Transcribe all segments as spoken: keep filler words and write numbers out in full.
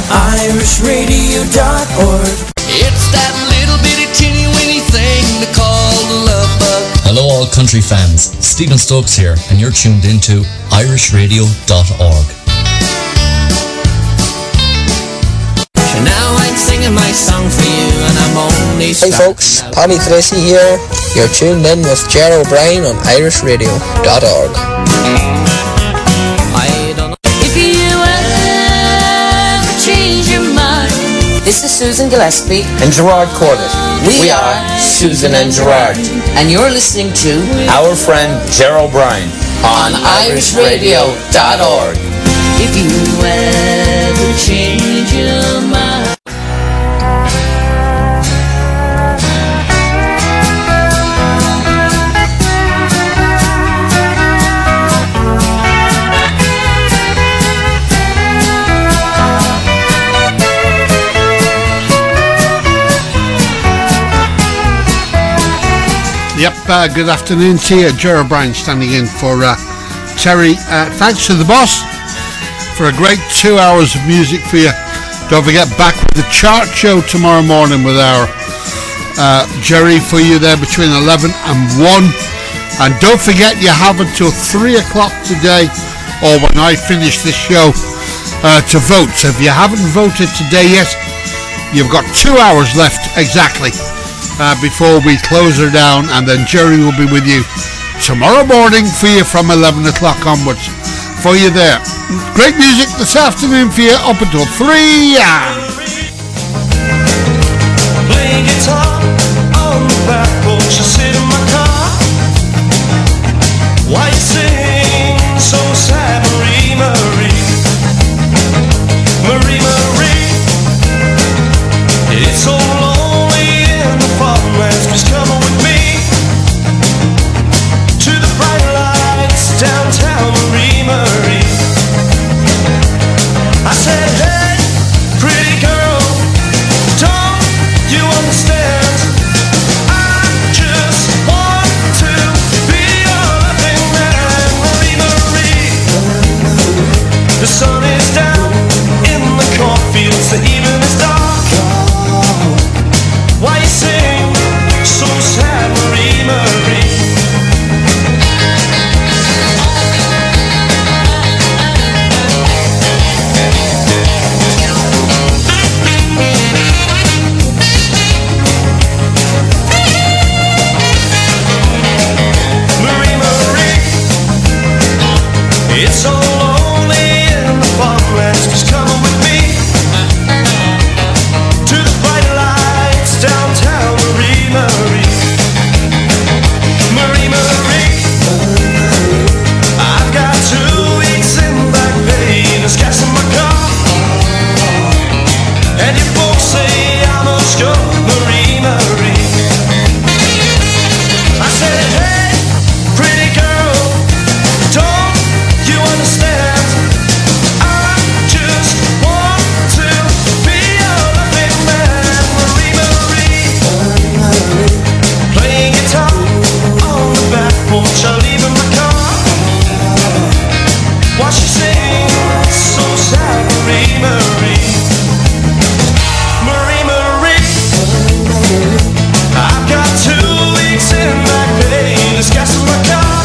irish radio dot org. It's that little bitty teeny weeny thing they call the love bug. Hello all country fans, Stephen Stokes here, and you're tuned into irish radio dot org. So now I'm singing my song for you, and I'm only Hey folks, Paddy Tracy here. You're tuned in with Ger O'Brien on irish radio dot org. This is Susan Gillespie and Gerard Corliss. We, we are Susan and Gerard, and you're listening to our friend Ger O'Brien on irish radio dot org. If you ever change your mind. Yep, uh, good afternoon to you. Ger O'Brien standing in for uh, Terry. Uh, thanks to the boss for a great two hours of music for you. Don't forget, back with the chart show tomorrow morning with our uh, Jerry for you there between eleven and one. And don't forget, you have until three o'clock today, or when I finish this show, uh, to vote. So if you haven't voted today yet, you've got two hours left exactly. Uh, before we close her down, and then Jerry will be with you tomorrow morning for you from eleven o'clock onwards for you there. Great music this afternoon for you up until three. Yeah. Playing guitar on the back porch, I sit in my car. Why you sing so sad, Marie, Marie, Marie, Marie? It's so lonely in the farmlands, please come on with me to the bright lights downtown, Marie, Marie. I said, hey, pretty girl, don't you understand? I just want to be your loving man, Marie, Marie. The sun is down in the cornfields, the evening is dark. Why you sing so sad, Marie, Marie? Marie, Marie, it's so lonely in the farmlands, just come on with me to the bright lights downtown, Marie, Marie, Marie, Marie. I've got two weeks in back pay, there's gas in my car, and your folks say I must go, Marie, Marie. I said, hey, pretty girl, don't you understand? I just want to be your loving man, Marie, Marie. Playing guitar on the back porch, I leave in my car. Why she sings so sad, Marie, Marie, Marie, Marie. I've got two weeks in back pay, there's gas in my car.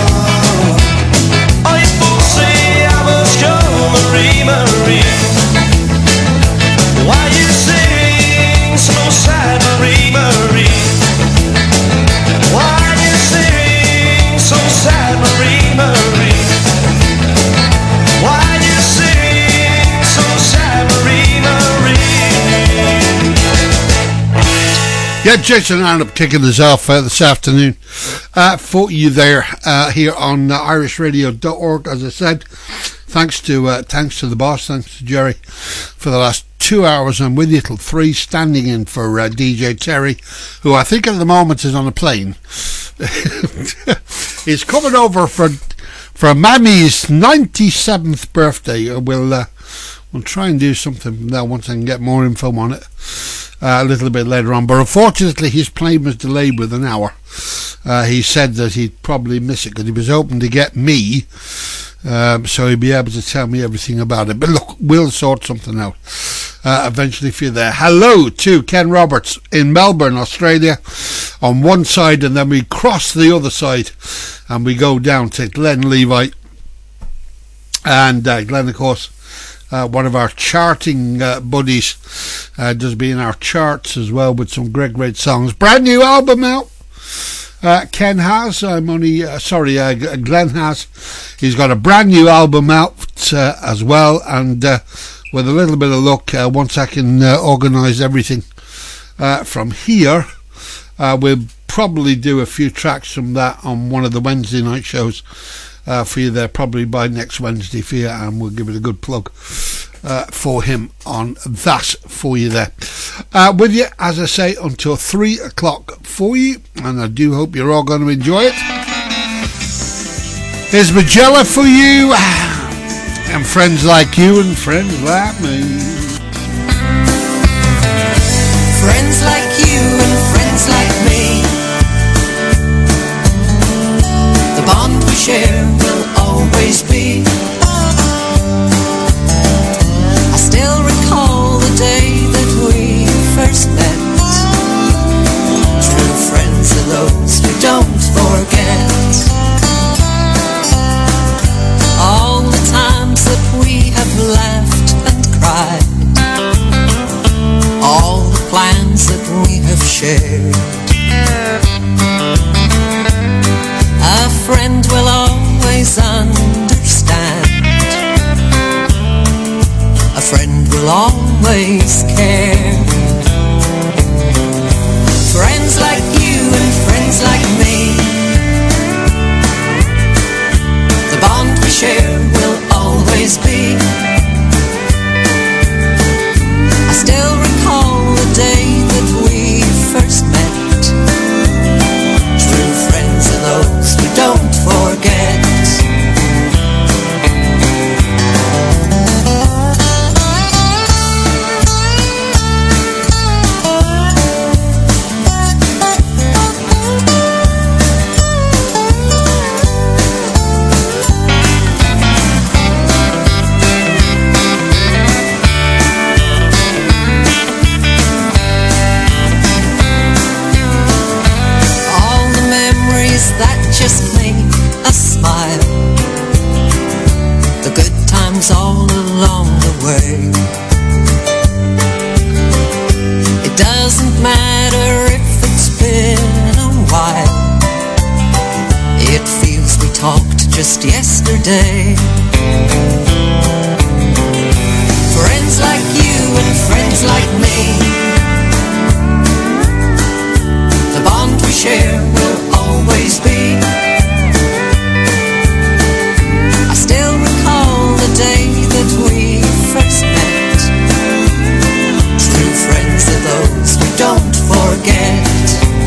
All you folks say I must go, Marie, Marie. Why you sing so sad, Marie, Marie? Why you sing so sad, Marie, Marie? Why you sing so sad, Marie, Marie? Yeah, Jason Arnott kicking us off uh, this afternoon uh, for you there uh, here on uh, irish radio dot org. As I said, thanks to uh, thanks to the boss, thanks to Jerry for the last two hours. I'm with you till three, standing in for uh, D J Terry, who I think at the moment is on a plane. He's coming over for for Mammy's ninety-seventh birthday. We'll uh, we'll try and do something from there once I can get more info on it. Uh, a little bit later on, but unfortunately his plane was delayed with an hour. Uh, he said that he'd probably miss it because he was hoping to get me Um, so he'll be able to tell me everything about it. But look, we'll sort something out uh, eventually for you there. Hello to Ken Roberts in Melbourne, Australia, on one side, and then we cross the other side and we go down to Glenn Levi. And uh, Glenn, of course, uh, one of our charting uh, buddies, uh, does be in our charts as well with some great, great songs. Brand new album out. Uh, Ken has, I'm only, uh, sorry, uh, Glenn has. He's got a brand new album out uh, as well, and uh, with a little bit of luck, uh, once I can uh, organise everything uh, from here, uh, we'll probably do a few tracks from that on one of the Wednesday night shows uh, for you there, probably by next Wednesday for you, and we'll give it a good plug uh, for him on that for you there. Uh, with you, as I say, until three o'clock for you, and I do hope you're all going to enjoy it. Here's Magella for you, and friends like you and friends like me. Friends like you and friends like me, the bond we share will always be. I still recall the day that we first met. True friends are those we don't forget. All the times that we have laughed and cried, all the plans that we have shared. A friend will always understand. A friend will always care. Friends like you and friends like me, the bond we share will always be. I still recall the day that we first met. True friends are those we don't forget. All along the way. It doesn't matter if it's been a while. It feels we talked just yesterday. Friends like you and friends like me, the bond we share will always be. I still recall the day that we first met. True friends are those we don't forget.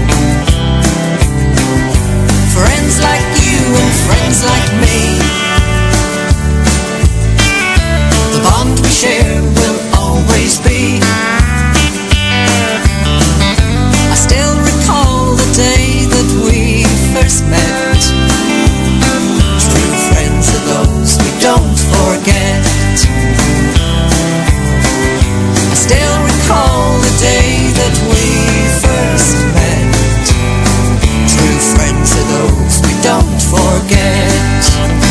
Friends like you and friends like me, the bond we share will always be. I still recall the day that we first met. True friends are those we don't forget. I still recall the day that we first met. True friends are those we don't forget.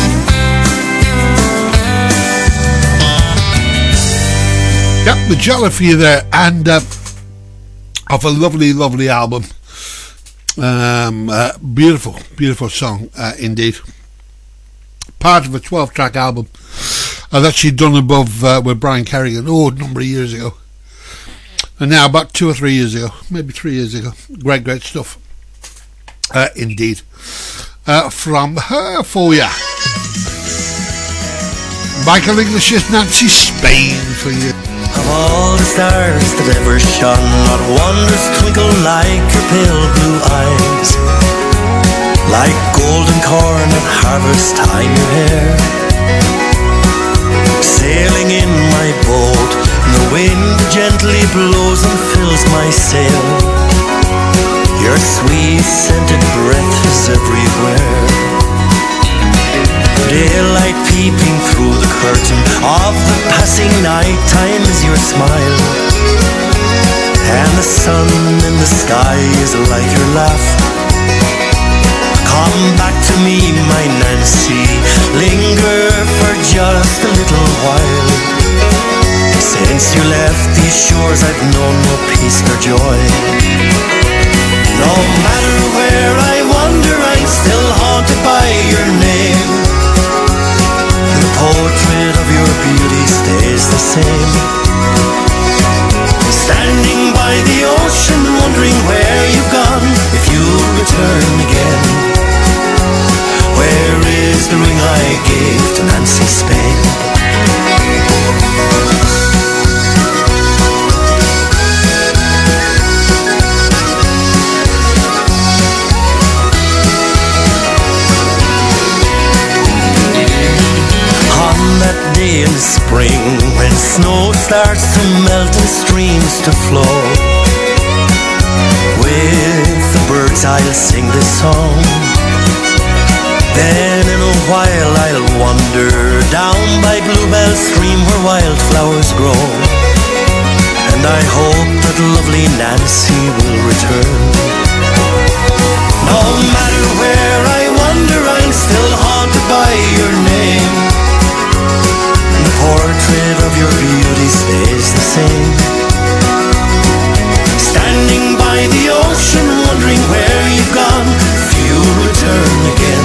Yep, Magella for you there, and uh, of a lovely, lovely album. Um, uh, beautiful, beautiful song uh, indeed. Part of a twelve-track album I've actually done above uh, with Brian Kerrigan, oh, a number of years ago. And now about two or three years ago, maybe three years ago. Great, great stuff. Uh, indeed. Uh, from her for you. Michael English's Nancy Spain for you. Of all the stars that ever shone, not one does twinkle like your pale blue eyes. Like golden corn at harvest time your hair. Sailing in my boat, and the wind gently blows and fills my sail. Your sweet scented breath is everywhere. Daylight peeping through the curtain of the passing night time is your smile, and the sun in the sky is like your laugh. Come back to me, my Nancy, linger for just a little while. Since you left these shores I've known no peace nor joy. No matter where I wander, I'm still haunted by your name. The portrait of your beauty stays the same. Standing by the ocean, wondering where you've gone, if you'll return again. Where is the ring I gave to Nancy Spain? In the spring, when snow starts to melt and streams to flow, with the birds I'll sing this song. Then in a while I'll wander down by Bluebell Stream where wildflowers grow, and I hope that lovely Nancy will return. No matter where I wander, I'm still haunted by your name. The portrait of your beauty stays the same. Standing by the ocean, wondering where you've gone, if you'll return again.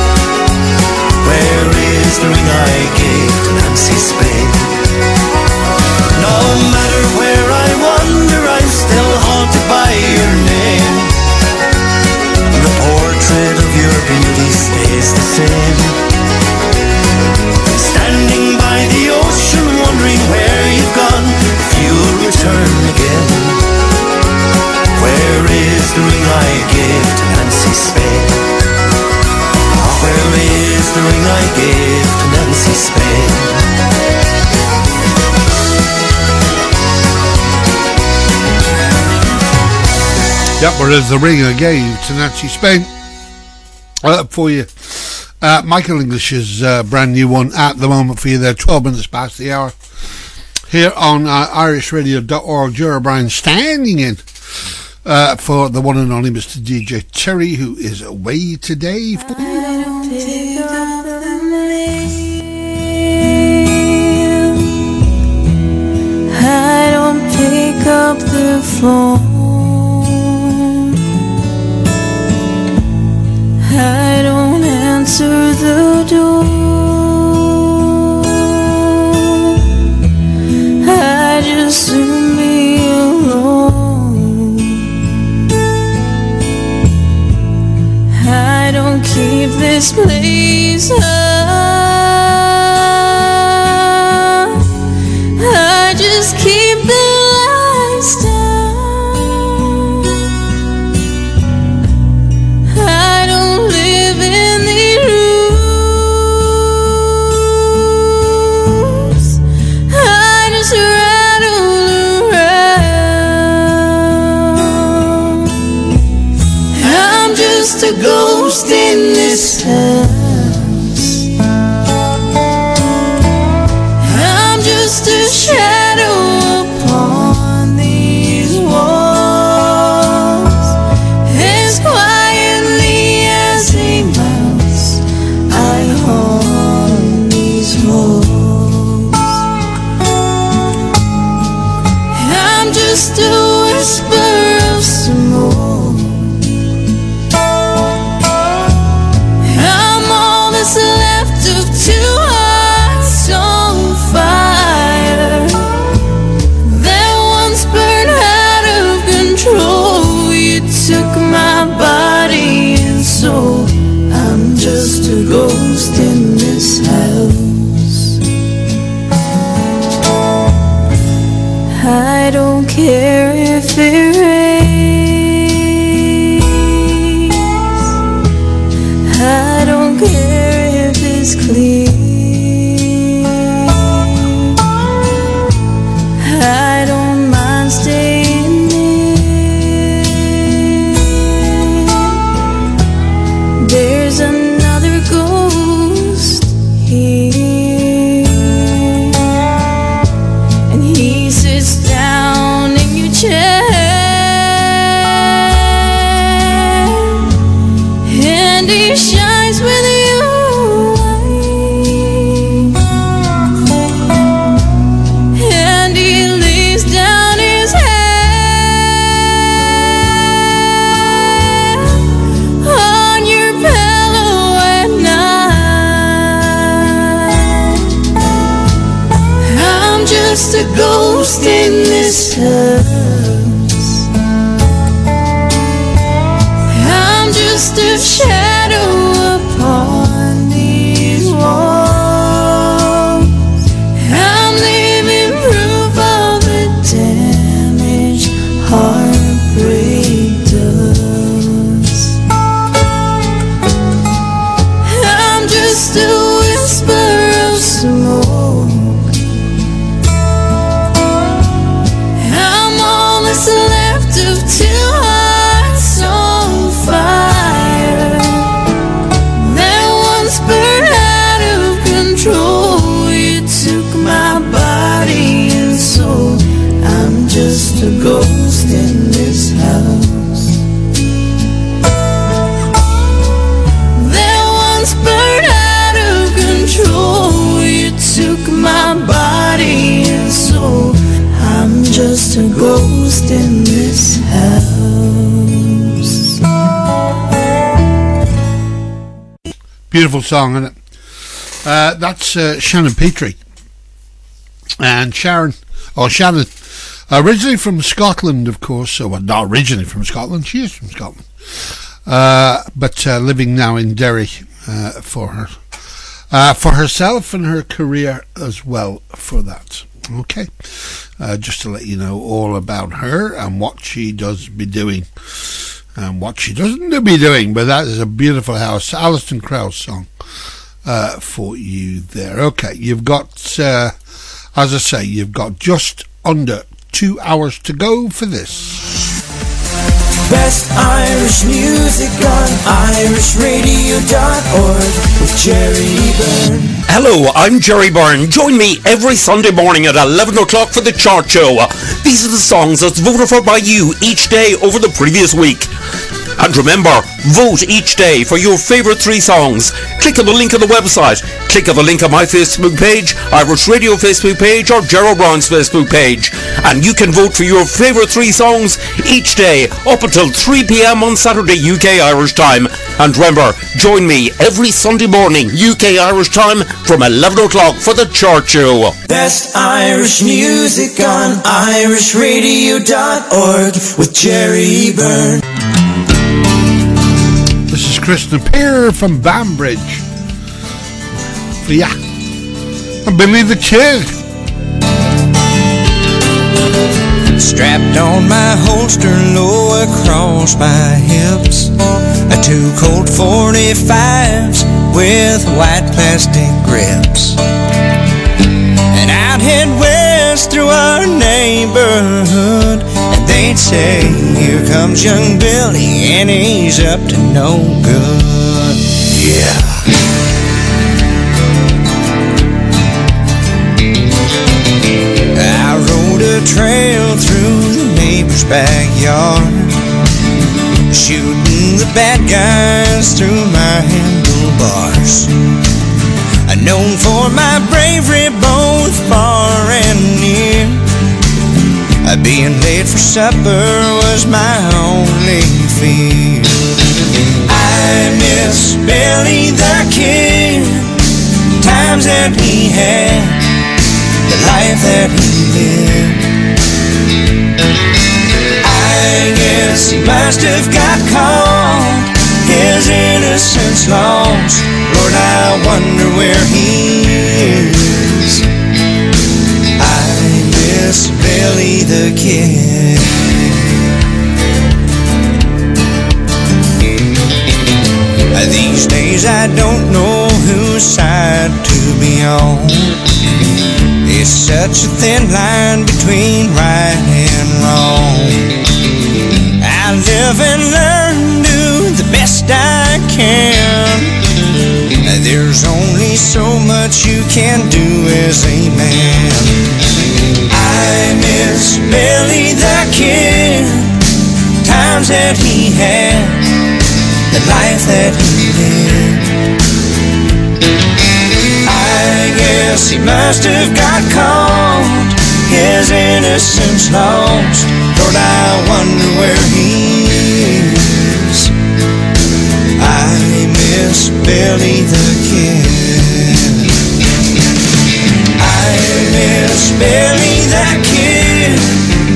Where is the ring I gave to Nancy Spain? No matter where I wander, I'm still haunted by your name. The portrait of your beauty stays the same. Standing by the ocean, wondering where you've gone, if you'll return again. Where is the ring I gave to Nancy Spain? Where is the ring I gave to Nancy Spain? Yep, where is the ring I gave to Nancy Spain? Uh, for you. Uh, Michael English's uh, brand new one at the moment for you there, twelve minutes past the hour. Here on uh, irish radio dot org, Ger O'Brien standing in uh, for the one and only Mister D J Terry, who is away today. I don't pick up the mail, I don't pick up the phone, I don't answer the door, I just leave me alone. I don't keep this place up, I just keep the lights down. I don't live in these rooms, I just rattle around. I'm just a ghost in this house, I'm just a shadow upon these walls. As quietly as a mouse, I haunt these halls. I'm just a whisper of smoke, I'm this house. I'm just a shadow upon these walls. I'm leaving proof of the damage heartbreak does. I'm just a whisper of smoke. I'm all that's left of two hearts on fire that once burned out of control. You took my body and soul. I'm just a ghost in this house that once burned out of control. You took my body and soul. I'm just a ghost in this house. Beautiful song, isn't it? Uh, that's uh, Shannon Petrie. And Sharon, or Shannon, originally from Scotland, of course. So, well, not originally from Scotland, she is from Scotland. Uh, but uh, living now in Derry uh, for her. Uh, for herself and her career as well for that. Okay. Uh, just to let you know all about her and what she does be doing and what she doesn't be doing. But that is a beautiful house. Alison Krauss song uh, for you there. Okay, you've got, uh, as I say, you've got just under two hours to go for this. Best Irish music on irish radio dot org with Jerry Byrne. Hello, I'm Jerry Byrne. Join me every Sunday morning at eleven o'clock for the Chart Show. These are the songs that's voted for by you each day over the previous week. And remember, vote each day for your favourite three songs. Click on the link on the website. Click on the link on my Facebook page, Irish Radio Facebook page, or Gerald Brown's Facebook page. And you can vote for your favourite three songs each day up until three p.m. on Saturday U K Irish time. And remember, join me every Sunday morning U K Irish time from eleven o'clock for the Chart Show. Best Irish music on irish radio dot org with Jerry Byrne. This is Kristen Peer from Banbridge. For ya. And Billy the Kid. Strapped on my holster low across my hips, a two Colt forty-fives with white plastic grips. And I'd head west through our neighborhood, and they'd say, here comes young Billy, and he's up to no good. Yeah. I rode a trail through the neighbor's backyard, shooting the bad guys through my handlebars. I'm known for my bravery both far and near. Being late for supper was my only fear. I miss Billy the Kid, times that he had, the life that he lived. I guess he must have got caught, his innocence lost. Lord, I wonder where he is. I miss Billy the Kid. These days I don't know whose side to be on. It's such a thin line between right and wrong. I live and learn, do the best I can. There's only so much you can do as a man. I miss Billy the Kid, times that he had, the life that he lived. I guess he must have got caught, his innocence lost. Lord, I wonder where he is. I miss Billy the Kid. I miss Billy the Kid,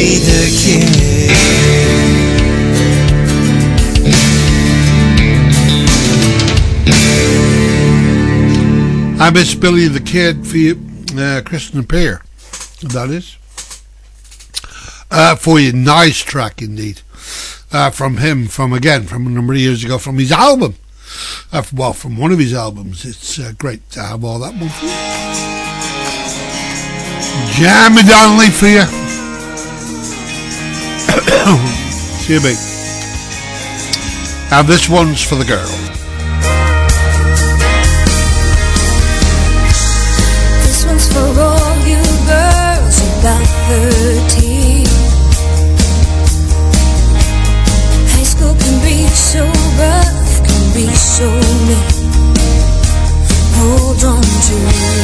Billy the Kid. I miss Billy the Kid for you, uh, Kristen Pear, that is. Uh, for you, nice track indeed. Uh, from him, from again, from a number of years ago, from his album. Uh, well, from one of his albums. It's uh, great to have all that one for you. Jamie Donnelly for you. Excuse me. And this one's for the girl. This one's for all you girls about thirteen. High school can be so rough, can be so mean. Hold on to,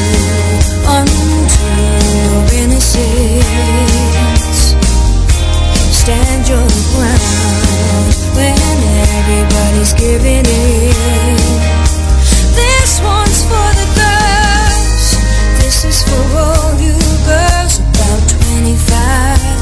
onto your innocence. Stand your ground when everybody's giving in. This one's for the girls. This is for all you girls about twenty-five.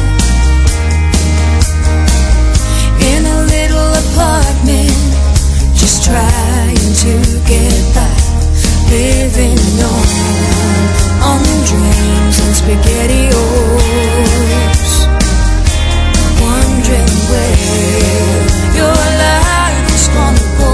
In a little apartment, just trying to get by. Living on, on dreams and SpaghettiOs. Wondering where your life is gonna go.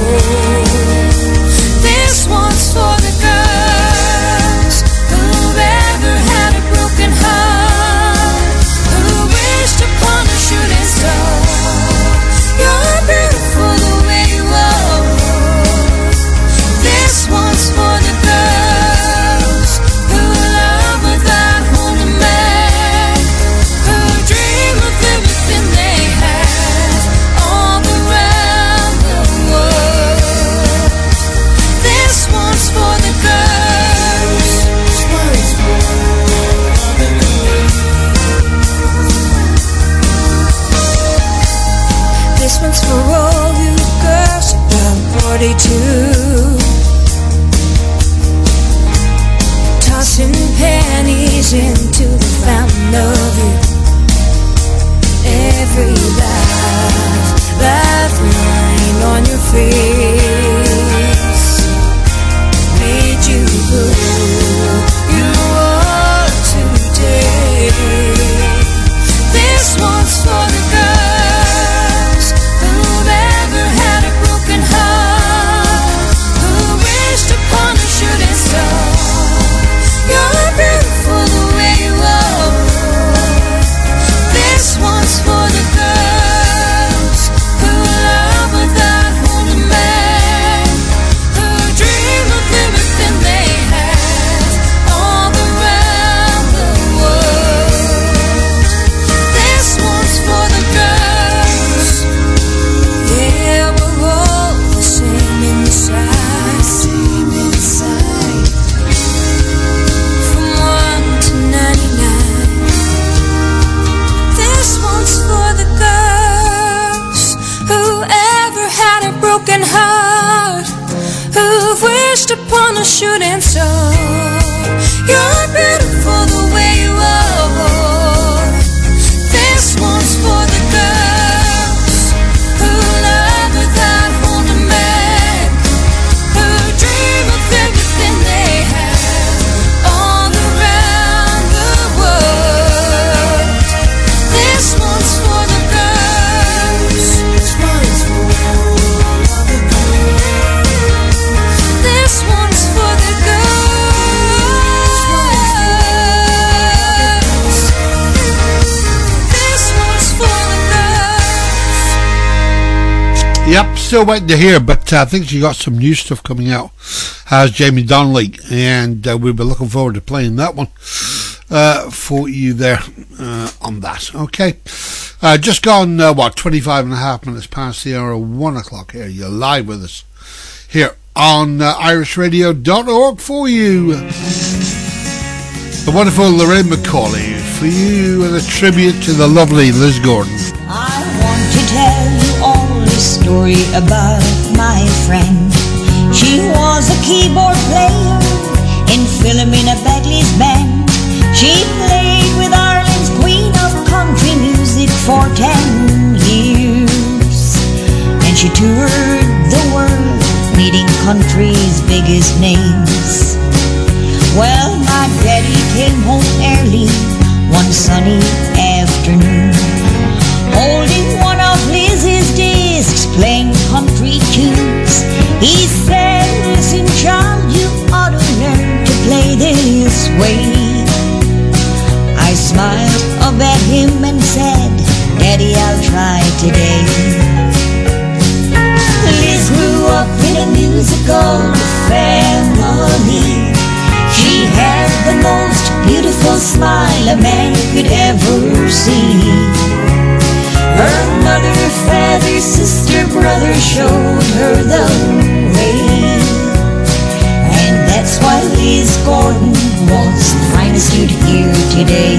This one's for the girls who've ever had a broken heart, who wished upon a shooting star. You're beautiful the way you are. This one's for the girls who love without holding back, who dream of everything they have all around the world. This one's for the girls. This one's for all you girls about forty-two. Tossing pennies into the fountain of youth. Every laugh, laugh line on your face made you who you are today. This one's for the girls who've ever had a broken heart, who wished upon a shooting star. You're beautiful the way you are. This one's for the girls who love without holding back, who dream of everything they have all around the world. This one's for the girls. Yeah, we're all the same inside. Same inside. From one to ninety-nine. This one's for the girls who ever had a broken heart, who've wished upon a shooting star. You're beautiful the way you are. This one's for the girls who love without holding back, who dream of everything they have all around the world. This one's for the girls. This one's for the girls. This one's for the girls. This one's for the girls. Yep, still waiting to hear, but uh, I think she got some new stuff coming out. Has Jamie Donnelly, and uh, we'll be looking forward to playing that one uh, for you there uh, on that. Okay, uh, just gone uh, what twenty-five and a half minutes past the hour of one o'clock here. You're live with us here on uh, irish radio dot org for you. The wonderful Lorraine McCauley for you, and a tribute to the lovely Liz Gordon. I want to tell you all the story about my friend. She was a keyboard player in Philomena Begley's band. She played with Ireland's Queen of Country. his names. Well, my daddy came home early one sunny afternoon, holding one of Liz's discs, playing country tunes. He said, listen, child, you ought to learn to play this way. I smiled up at him and said, Daddy, I'll try today. Liz grew up in a musical family. She had the most beautiful smile a man could ever see. Her mother, father, sister, brother showed her the way. And that's why Liz Gordon was the finest you'd hear today.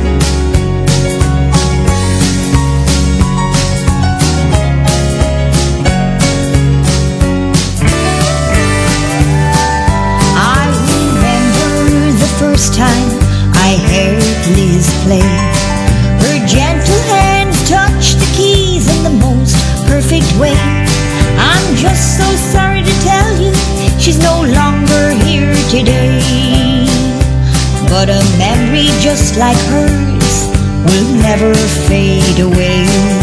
First time I heard Liz play, her gentle hand touched the keys in the most perfect way. I'm just so sorry to tell you she's no longer here today, but a memory just like hers will never fade away.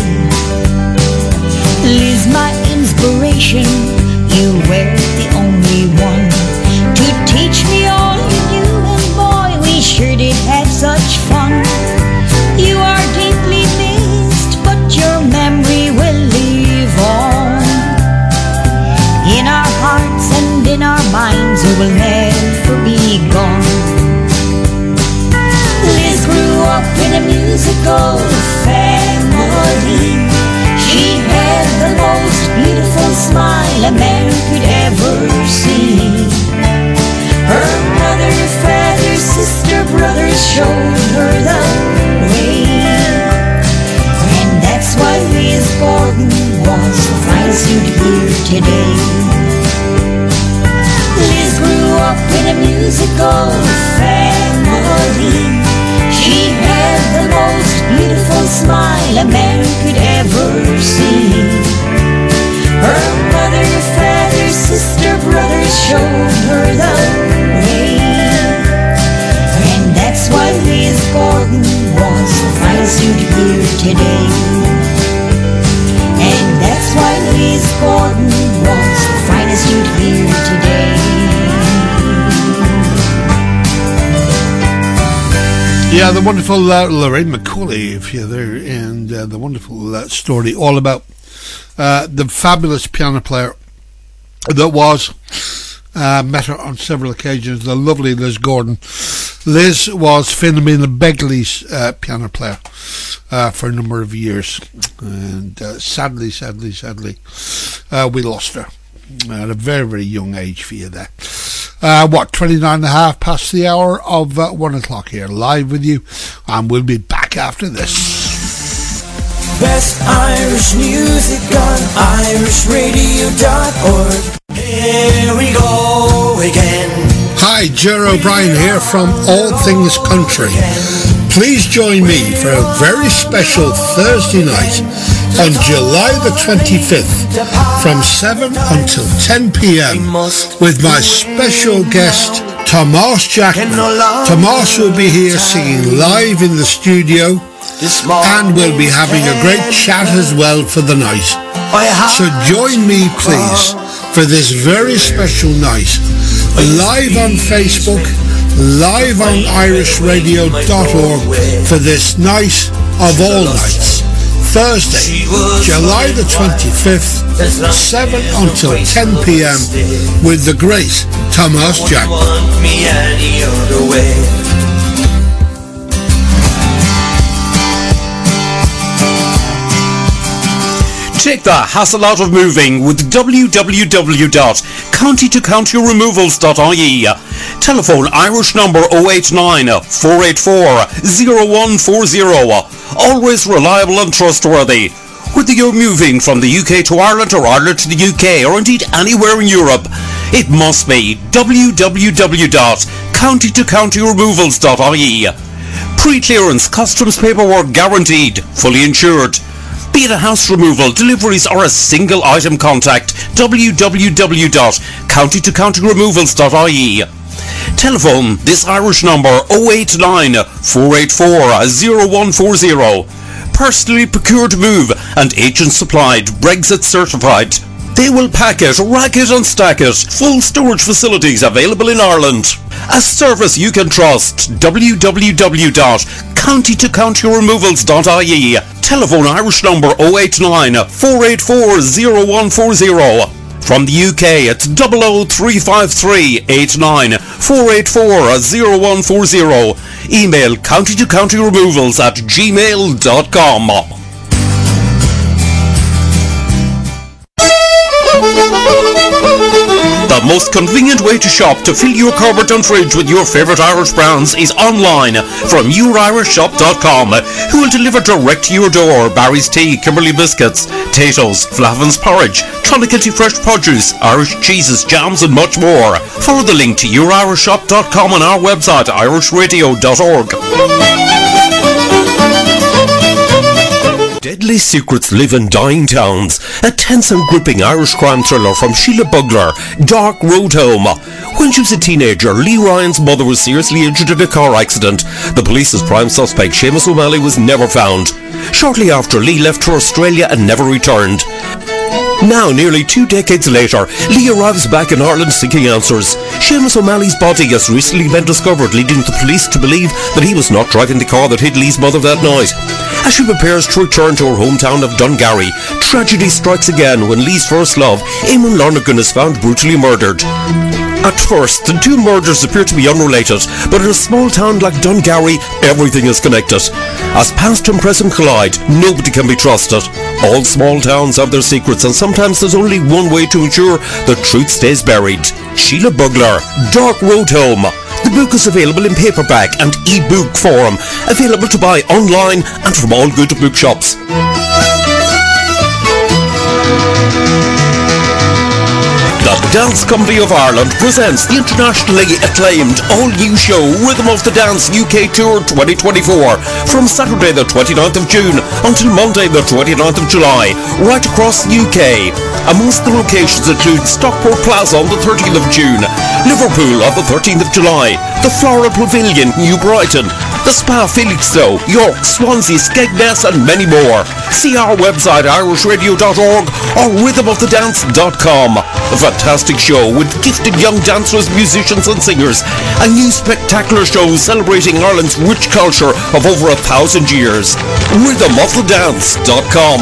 Liz, my inspiration, you were the only one to teach me all you knew. We sure did have such fun. You are deeply missed, but your memory will live on. In our hearts and in our minds, you will never be gone. Liz grew up in a musical family. She had the most beautiful smile a man could ever see. Her mother, father, sister, brothers showed her the way. And that's why Liz Gordon was the finest you'd hear today. Liz grew up in a musical family. She had the most beautiful smile a man could ever see. Her mother, father, sister, brothers showed her the way. And that's why Liz Gordon was the finest you'd hear today. And that's why Liz Gordon was the finest you'd hear today. Yeah, the wonderful uh, Lorraine McCauley, if you're there, and uh, the wonderful uh, story all about uh, the fabulous piano player that was. Uh, met her on several occasions, the lovely Liz Gordon. Liz was Philomena Begley's uh, piano player uh, for a number of years, and uh, sadly, sadly, sadly, uh, we lost her at a very, very young age for you there. Uh, what, twenty-nine and a half past the hour of uh, one o'clock here, live with you, and we'll be back after this. Best Irish music on irish radio dot org. Here we go again. Hi, Ger O'Brien here from All Things Country. Please join me for a very special Thursday night on July the twenty-fifth from seven until ten p.m. with my special guest Tomas Jackman. Tomas will be here singing live in the studio, and we'll be having a great chat as well for the night. So join me please for this very special night, live on Facebook, live on irish radio dot org for this night of all nights, Thursday, July the twenty-fifth, seven until ten p.m. with the great Tomas Jackman. Take the hassle out of moving with w w w dot county to county removals dot I E. Telephone Irish number oh eight nine, four eight four, oh one four oh. Always reliable and trustworthy. Whether you're moving from the U K to Ireland or Ireland to the U K or indeed anywhere in Europe, it must be w w w dot county to county removals dot I E. Pre-clearance customs paperwork guaranteed, fully insured. Be it a house removal, deliveries or a single item, contact w w w dot county to county removals dot I E. Telephone this Irish number oh eight nine, four eight four, oh one four oh. Personally procured move and agent supplied, Brexit certified. They will pack it, rack it and stack it. Full storage facilities available in Ireland. A service you can trust. w w w dot county to county removals dot I E. Telephone Irish number oh eight nine, four eight four, oh one four oh. From the U K, it's double oh three five three, eight nine, four eight four, oh one four oh. Email county to county removals at gmail dot com. The most convenient way to shop to fill your cupboard and fridge with your favourite Irish brands is online from your irish shop dot com, who will deliver direct to your door Barry's Tea, Kimberley Biscuits, Tato's, Flavin's Porridge, Clonakilty Fresh Produce, Irish cheeses, jams and much more. Follow the link to your irish shop dot com on our website irish radio dot org. Deadly secrets live in dying towns. A tense and gripping Irish crime thriller from Sheila Bugler, Dark Road Home. When she was a teenager, Lee Ryan's mother was seriously injured in a car accident. The police's prime suspect, Seamus O'Malley, was never found. Shortly after, Lee left for Australia and never returned. Now, nearly two decades later, Lee arrives back in Ireland seeking answers. Seamus O'Malley's body has recently been discovered, leading the police to believe that he was not driving the car that hit Lee's mother that night. As she prepares to return to her hometown of Dungarry, tragedy strikes again when Lee's first love, Eamon Lonergan, is found brutally murdered. At first, the two murders appear to be unrelated, but in a small town like Dungarry, everything is connected. As past and present collide, nobody can be trusted. All small towns have their secrets, and sometimes there's only one way to ensure the truth stays buried. Sheila Bugler, Dark Road Home. The book is available in paperback and e-book form, available to buy online and from all good bookshops. The Dance Company of Ireland presents the internationally acclaimed all-new show Rhythm of the Dance U K Tour twenty twenty-four from Saturday the twenty-ninth of June until Monday the twenty-ninth of July, right across the U K. Amongst the locations include Stockport Plaza on the thirteenth of June, Liverpool on the thirteenth of July, the Flora Pavilion, New Brighton, the Spa Felixstowe, York, Swansea, Skegness and many more. See our website irish radio dot org or rhythm of the dance dot com. A fantastic show with gifted young dancers, musicians and singers. A new spectacular show celebrating Ireland's rich culture of over a thousand years. rhythm of the dance dot com.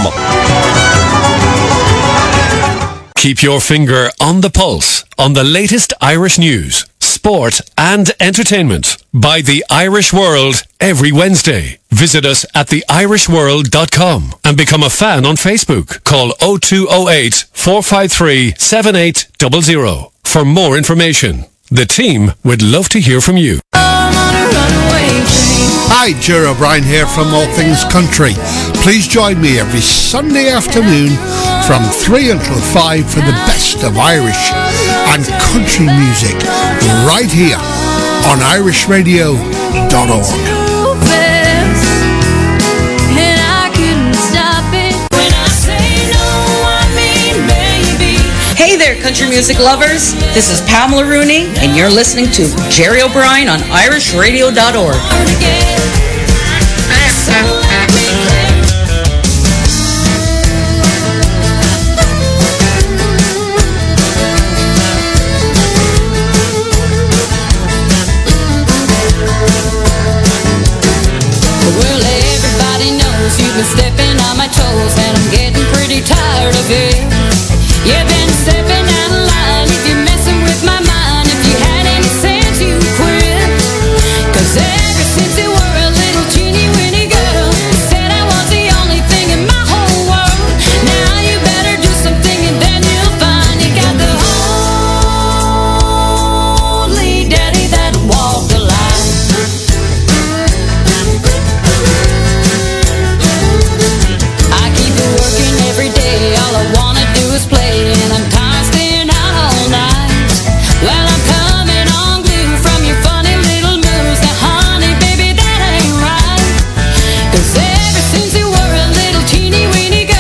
Keep your finger on the pulse on the latest Irish news, sport and entertainment by The Irish World every Wednesday. Visit us at the irish world dot com and become a fan on Facebook. Call oh two oh eight, four five three, seven eight zero zero for more information. The team would love to hear from you. Hi, Ger O'Brien here from All Things Country. Please join me every Sunday afternoon from three until five for the best of Irish and country music right here on irish radio dot org. Hey there, country music lovers. This is Pamela Rooney, and you're listening to Jerry O'Brien on irish radio dot org. Well, everybody knows you've been stepping on my toes, and I'm getting pretty tired of it. You've been stepping out of line. If you're messing with my mind, if you had any sense, you quit. 'Cause ever since you were a little teeny weeny girl, you said I was the only thing in my whole world. Now you better do something, and then you'll find you got the holy daddy that walked the line. I keep working every day. All I wanna do is play, and I'm tired staying out all night. Well, I'm coming on glue from your funny little moves. Now, honey, baby, that ain't right. 'Cause ever since you were a little teeny weeny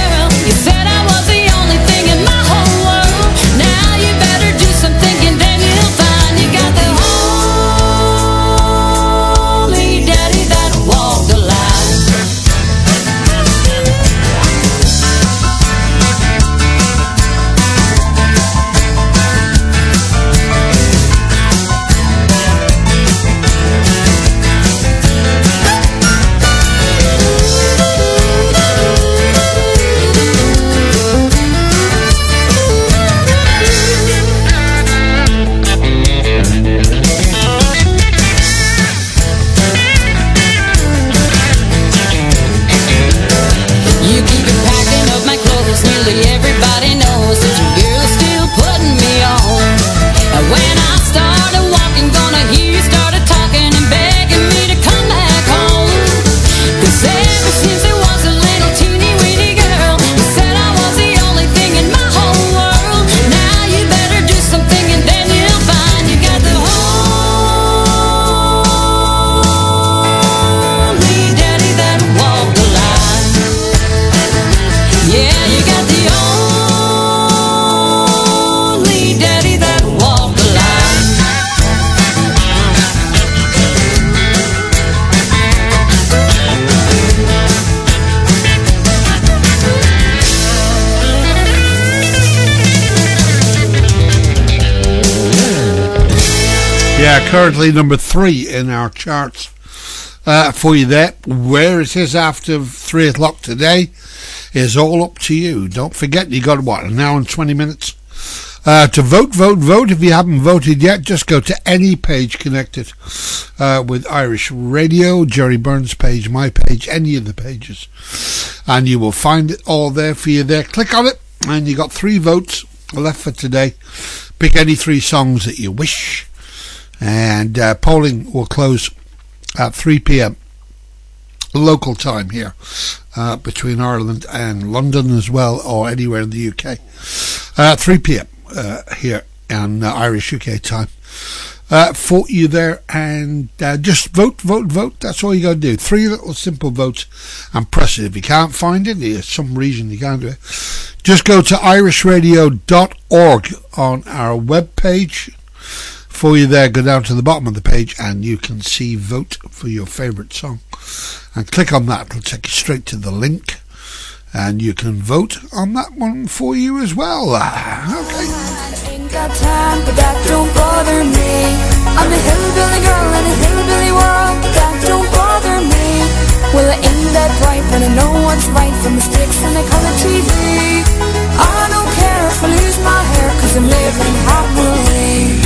Yeah, currently number three in our charts uh, for you there. Where it is after three o'clock today is all up to you. Don't forget, you got what, an hour and twenty minutes uh, to vote, vote, vote. If you haven't voted yet, just go to any page connected uh, with Irish Radio, Jerry Burns page, my page, any of the pages, and you will find it all there for you there. Click on it, and you got three votes left for today. Pick any three songs that you wish. And uh, polling will close at three p.m. local time here uh, between Ireland and London as well, or anywhere in the U K. Uh, three p.m. Uh, here on uh, Irish U K time uh, for you there. And uh, just vote, vote, vote. That's all you got to do. Three little simple votes and press it. If you can't find it, there's some reason you can't do it, just go to irish radio dot org on our web page. For you there, go down to the bottom of the page and you can see vote for your favourite song, and click on that. It'll take you straight to the link and you can vote on that one for you as well. Okay. I ain't got time, but that don't bother me. I'm a hillbilly girl in a hillbilly world, but that don't bother me. Well, I ain't that bright, but I know what's right from the sticks and the colour T V. I don't care if I lose my hair, cause I'm living happily.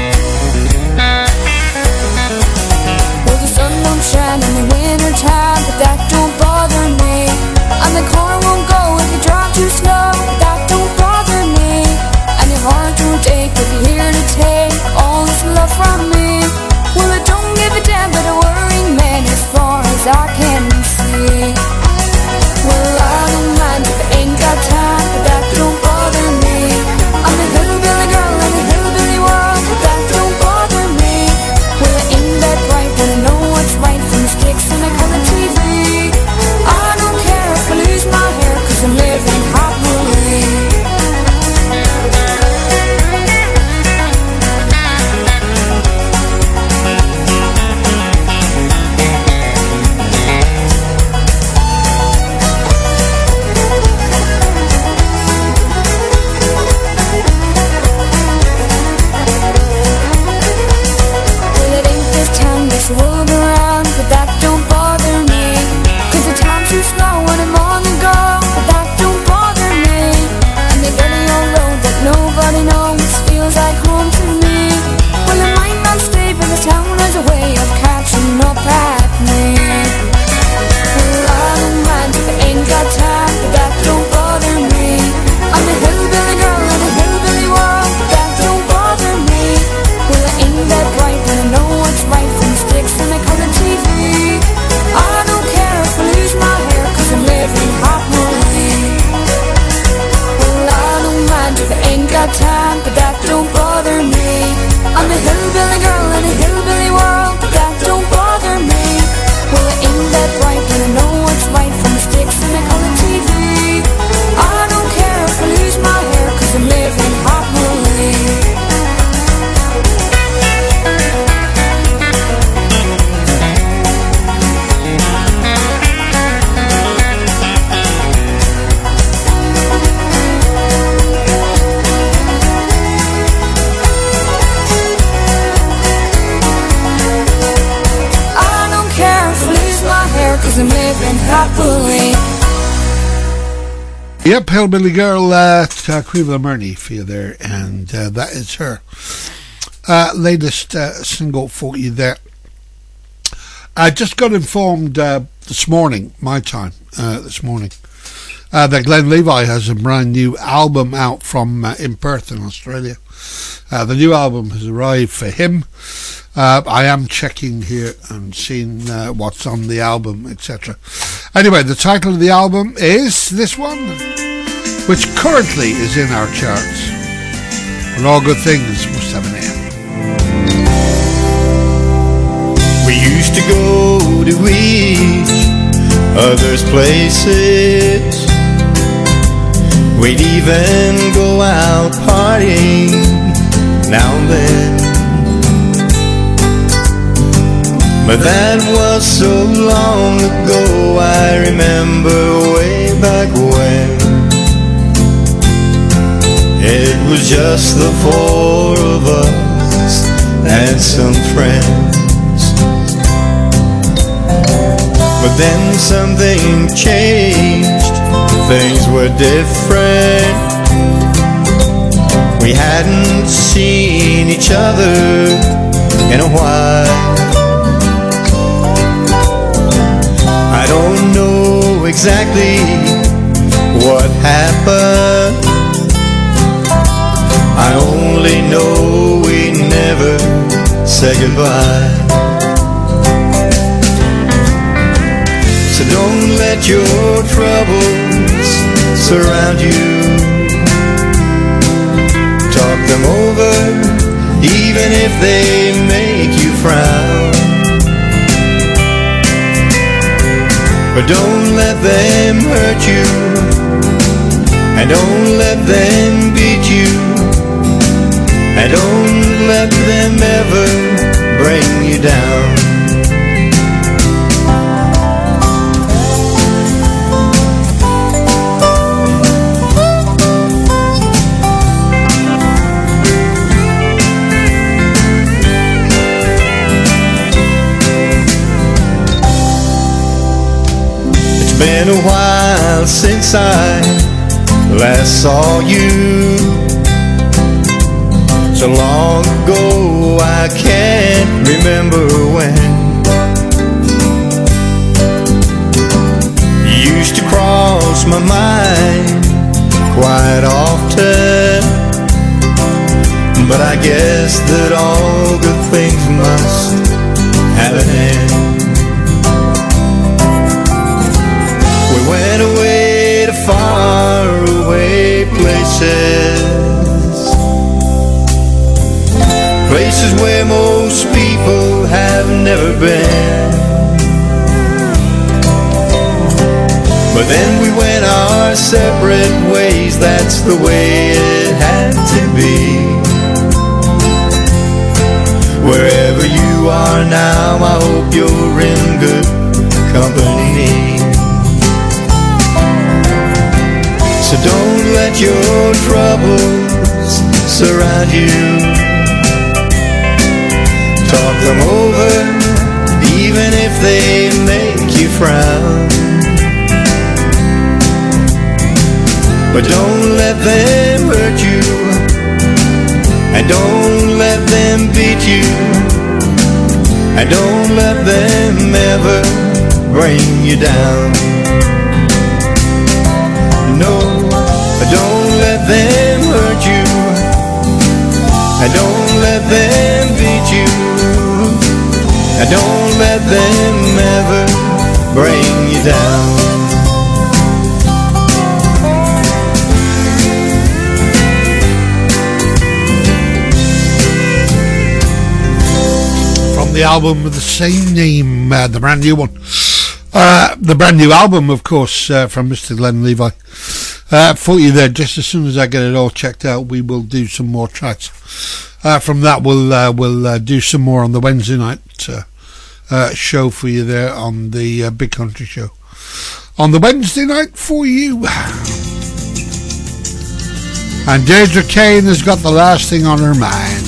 Well, the sun don't shine in the winter time, but that don't bother me. And the car won't go if you drive too slow, but that don't bother me. And your heart don't ache if you're here to take all this love from me. Well, I don't give a damn, but a worrying man as far as I can see. Well, I don't mind if I ain't got time, but that don't bother me. I'm a hillbilly girl in a hillbilly world, but that don't bother me. Well, I ain't that bright, but I know what's right from the sticks and the colour T V. I don't care if I lose my hair, cause I'm living happily. Roll around, but that don't bother me, cause the time's too slow when I'm on the go, but that don't bother me. And the dirty old road that nobody knows feels like home to me. Well, I might not stay, but the town has a way of catching up at me. Well, I don't mind if I ain't got time, but that don't bother me. I'm a hillbilly girl in a hillbilly world, but that don't bother me. Well, I ain't that bright, but I know what's right from the sticks and the colour T V. I don't care if I lose my hair, cause I'm living happily. Well, I don't mind if I ain't got time, but that don't bother me. I'm a hillbilly girl in a hillbilly world, but that don't bother me. Well, I ain't that bright, but I know what's right from the sticks and the colour T V. I don't care if I lose my hair, cause I'm living happily. Cause I'm living happily. Yep, Hillbilly Girl, uh, Quiva Murney for you there, and uh, that is her uh, latest uh, single for you there. I just got informed uh, this morning, my time, uh, this morning, uh, that Glenn Levi has a brand new album out from uh, in Perth in Australia. Uh, the new album has arrived for him. Uh, I am checking here and seeing uh, what's on the album, et cetera. Anyway, the title of the album is this one, which currently is in our charts. And all good things must have an end. We used to go to each other's places. We'd even go out partying now and then. But that was so long ago, I remember way back when. It was just the four of us, and some friends. But then something changed, things were different. We hadn't seen each other in a while. I don't know exactly what happened. I only know we never said goodbye. So don't let your troubles surround you. Talk them over, even if they make you frown. But don't let them hurt you, and don't let them beat you, and don't let them ever bring you down. It's been a while since I last saw you. So long ago I can't remember when. You used to cross my mind quite often, but I guess that all good things must have an end. We went away to far away places, places where most people have never been. But then we went our separate ways, that's the way it had to be. Wherever you are now, I hope you're in good company. So don't let your troubles surround you. Talk them over, even if they make you frown. But don't let them hurt you, and don't let them beat you, and don't let them ever bring you down. No, don't let them hurt you, and don't let them beat you, and don't let them ever bring you down. From the album with the same name, uh, the brand new one. Uh, the brand new album, of course, uh, from Mister Glenn Levi. Uh, for you there, just as soon as I get it all checked out, we will do some more tracks. Uh, from that, we'll uh, we'll uh, do some more on the Wednesday night uh, uh, show for you there on the uh, Big Country Show. On the Wednesday night for you. And Deirdre Kane has got the last thing on her mind.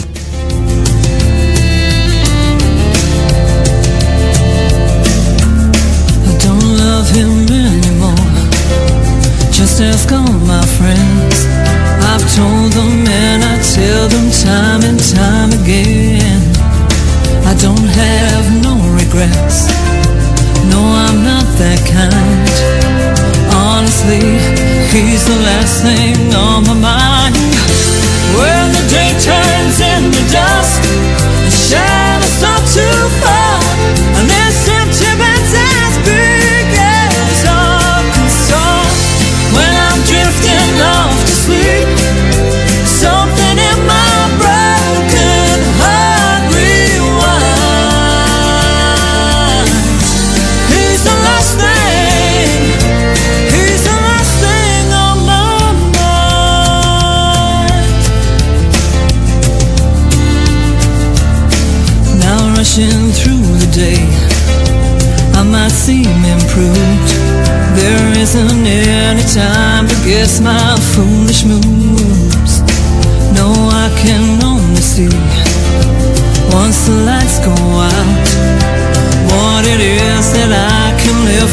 I don't love him anymore. Just ask all my friends. I've told them and I tell them time and time again. I don't have no regrets. No, I'm not that kind. Honestly, he's the last thing on my mind. When the day turns into dust, the shadows start to fall, and this emptiness as big as Arkansas. When I'm drifting off to sleep, something in my broken heart rewinds. He's the last thing, he's the last thing on my mind. Now rushing through the day, I might seem improved. There isn't any time to guess my foolish moves. No, I can only see once the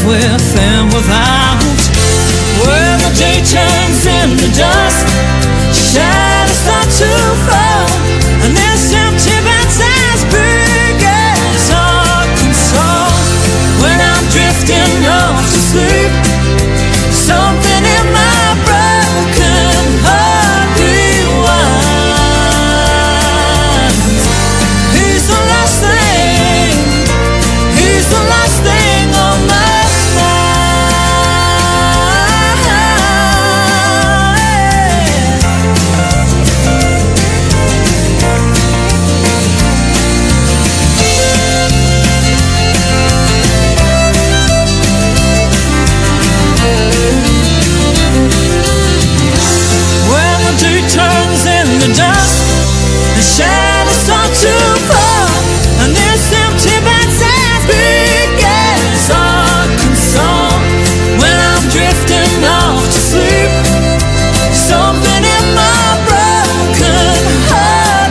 with and without. When the day turns into dusk, shadows start to fall, and this empty bed's as big as Arkansas. When I'm drifting off to sleep, something in my broken heart rewinds. He's the last thing, he's the last thing on my mind. When the day turns into dusk, the shadows start to fall, and this empty bed's as big as Arkansas. When I'm drifting off to sleep, something in my broken heart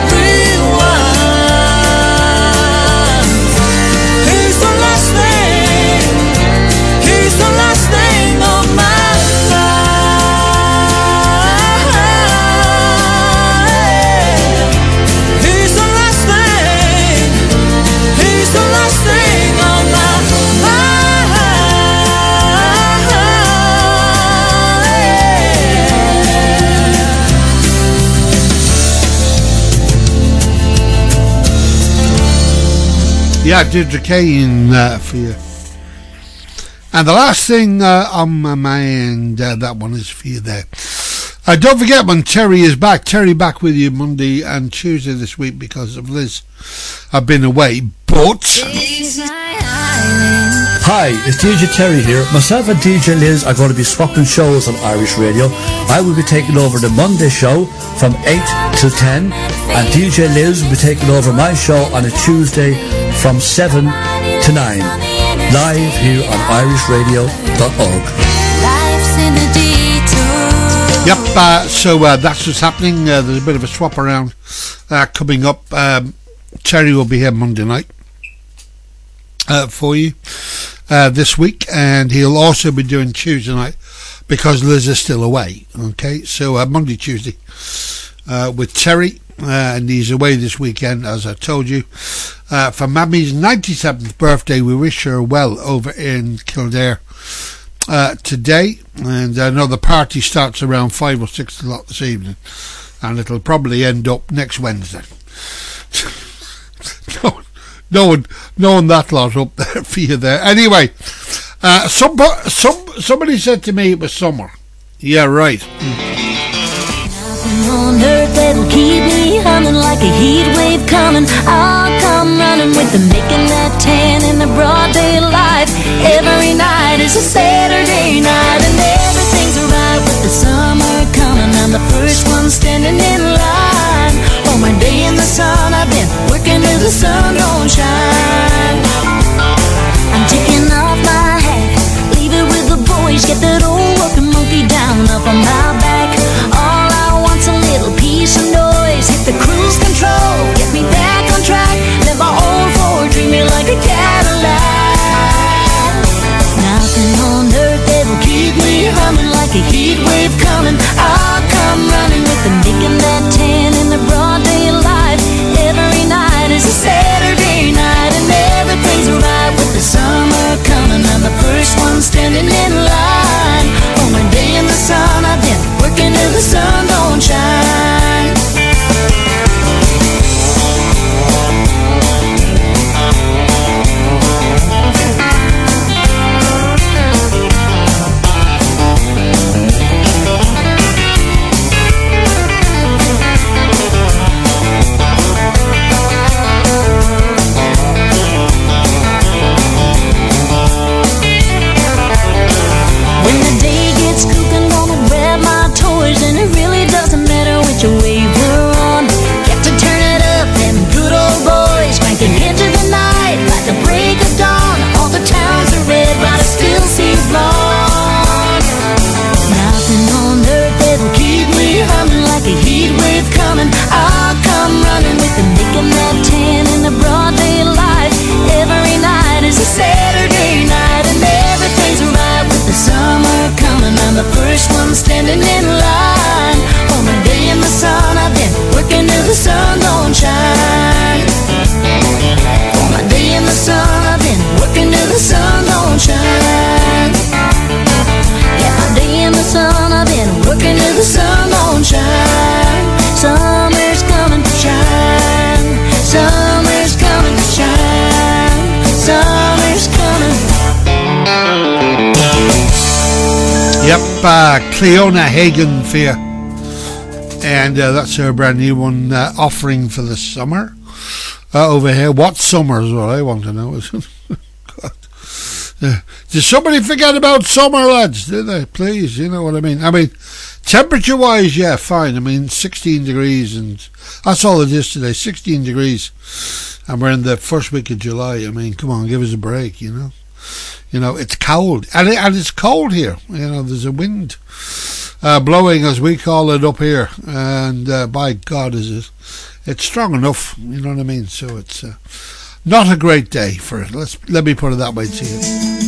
rewinds. He's the last thing, he's the last thing on my mind. He's the last thing, he's the last thing on my Yeah, Deirdre Kane uh, for you. And the last thing uh, on my mind, uh, that one is for you there. Uh, don't forget when Terry is back. Terry back with you Monday and Tuesday this week because of Liz. I've been away, but... Hi, it's D J Terry here. Myself and D J Liz are going to be swapping shows on Irish Radio. I will be taking over the Monday show from eight till ten, and D J Liz will be taking over my show on a Tuesday from seven to nine, live here on irish radio dot org. Yep, uh, so uh, that's what's happening. Uh, there's a bit of a swap around uh, coming up. Um, Terry will be here Monday night uh, for you uh, this week, and he'll also be doing Tuesday night because Liz is still away. Okay, so uh, Monday, Tuesday uh, with Terry, uh, and he's away this weekend, as I told you. Uh, for Mammy's ninety-seventh birthday, we wish her well over in Kildare uh, today, and I know the party starts around five or six o'clock this evening, and it'll probably end up next Wednesday. no, no one, no one that lot up there for you there. Anyway, uh, some, some, somebody said to me it was summer. Yeah, right. Mm. On earth that'll keep me humming like a heat wave coming. I'll come running with them, making that tan in the broad daylight. Every night is a Saturday night, and everything's alright with the summer coming. I'm the first one standing in line. On my day in the sun, I've been working till the sun don't shine. I'm taking off my hat, leave it with the boys, get that old working monkey down up on my back. All I want's a little peace and noise, hit the cruise control, get me back on track, live my old Ford, dream me like a Cadillac. Nothing on earth that'll keep me humming like a heat wave coming. I'll come running with the making that tan in the broad daylight. Every night is a Saturday night, and everything's alright with the summer coming. I'm the first one standing in line. On my day in the sun, I've been working till the sun don't shine. When the day gets cool, I'm gonna grab my toys, and it really doesn't matter which way we're on. Get to turn it up, them good old boys cranking into the night like the break of dawn. All the towns are red, but I still see blonde. Nothing on earth that'll keep me humming like a heat wave coming. I'll come running with the making that tan in the broad daylight. Every night is a Saturday night, and everything Yep, uh, Cleona Hagen for you. And uh, that's her brand new one, uh, Offering for the Summer. Uh, over here, what summer is what I want to know. God. Uh, did somebody forget about summer, lads? Did they? Please, you know what I mean. I mean, temperature-wise, yeah, fine. I mean, sixteen degrees, and that's all it is today, sixteen degrees. And we're in the first week of July. I mean, come on, give us a break, you know. You know, it's cold, and, it, and it's cold here. You know, there's a wind uh, blowing, as we call it up here, and uh, by God, is it? It's strong enough. You know what I mean? So it's uh, not a great day for it. Let's let me put it that way to you.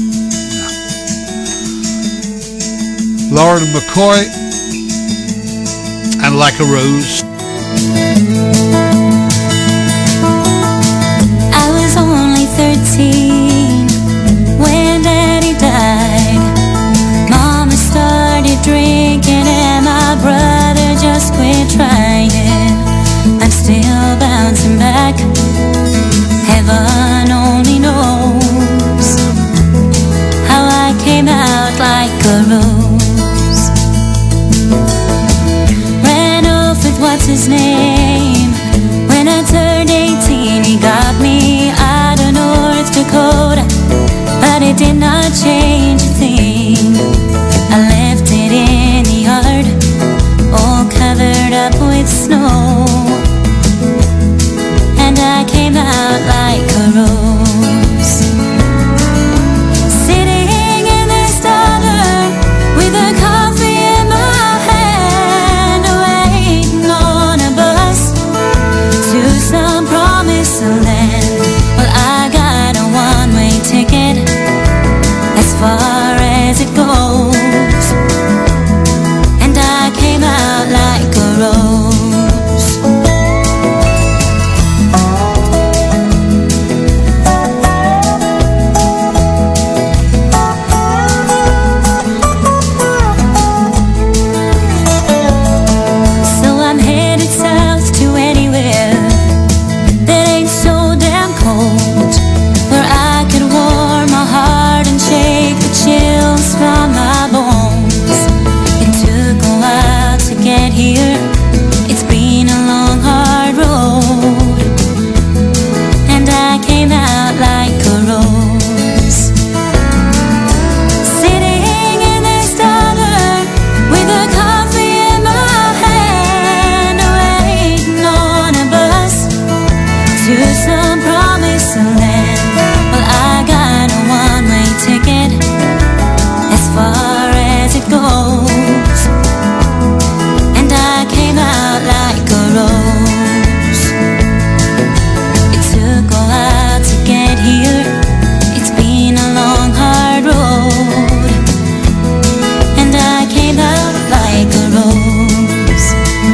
No. Lauren McCoy and Like a Rose. I was only thirteen when Daddy died. Mama started drinking and my brother just quit trying. I'm still bouncing back. Heaven only knows how I came out like a rose. Ran off with what's his name. When I turned eighteen, he got me out of North Dakota. But it did not change a thing. I left it in the yard, all covered up with snow. And I came out like a rose. Sitting in this dollar with a coffee in my hand, waiting on a bus to some promised land. Well, I got a one-way ticket as far as it goes, and I came out like a rose. So I'm headed south to anywhere that ain't so damn cold, where I could warm my heart and shake the chills from my bones. It took a while to get here. It's been a long, hard road, and I came out like a rose. Sitting in this dollar with a coffee in my hand, waiting on a bus to some promised land. Well, I got a one-way ticket as far as it goes, and I came out like a rose. It took a while to get here. It's been a long, hard road, and I came out like a rose.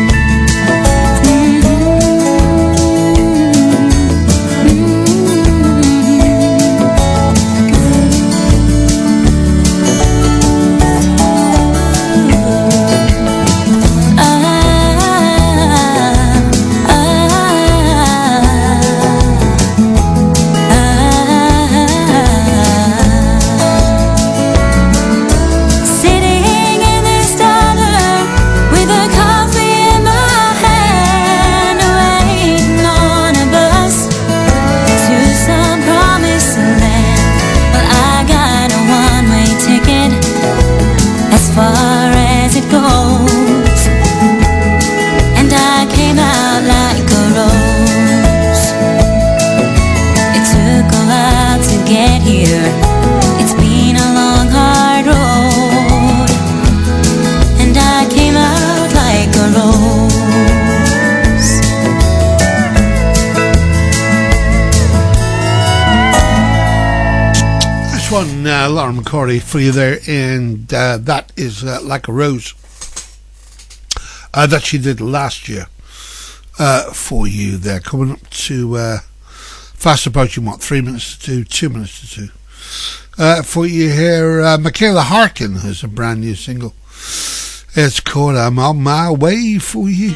Sitting in this dollar with a coffee in my hand, waiting on a bus to some promised land. Well, I got a one-way ticket as far as it goes, and I came out like a rose. It took a while to get here. It's been a long, hard road, and I came out like a rose. This one, uh, Lauren McCoy for you there, and uh, that is uh, Like a Rose. Uh, that she did last year uh, for you there. Coming up to uh, fast approaching, what, three minutes to two, two minutes to two. Uh, for you here, uh, Michaela Harkin has a brand new single. It's called I'm On My Way for you.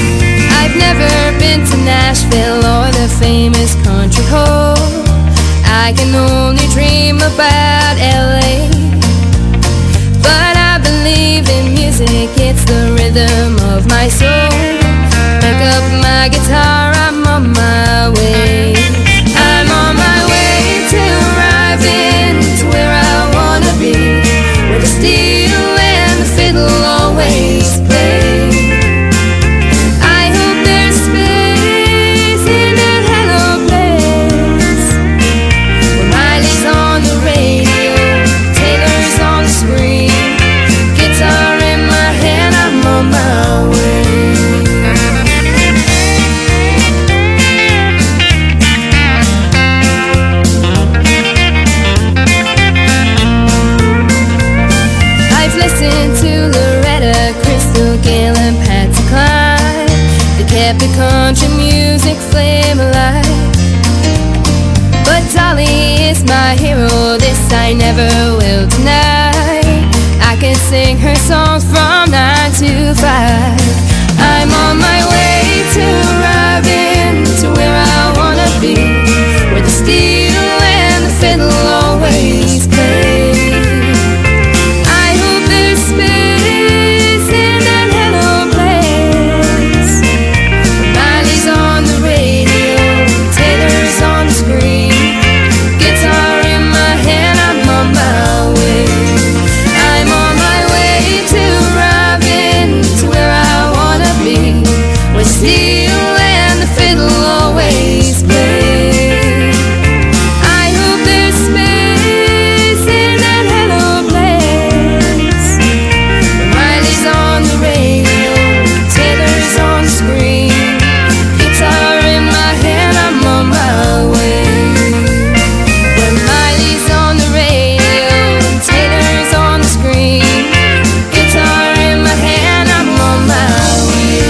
I've never been to Nashville or the famous country hole. I can only dream about L A. But I believe in music, it's the rhythm of my soul. Pick up my guitar, I'm on my way. I'm on my way to arriving to where I wanna be, where the steel and the fiddle always play. I hope there's space in that hello place, where Miley's on the radio, Taylor's on the screen, guitar in my hand, I'm on my way. I've listened to Loretta, Crystal Gayle and Patsy Cline. They kept the country music flame alive. But Dolly is my hero, this I never will deny. I can sing her songs from nine to five. I'm on my way to arriving to where I wanna be, where the steel and the fiddle always play. I hope there's space in that hello place, where Miley's on the radio, Taylor's on the screen, guitar in my hand, I'm on my way. I'm on my way to arriving to where I wanna be, where steel and the fiddle always play. I hope there's space in that hello place, where Miley's on the radio, Taylor's on the screen, guitar in my hand, I'm on my way. Where Miley's on the radio, Taylor's on the screen, guitar in my hand, I'm on my way.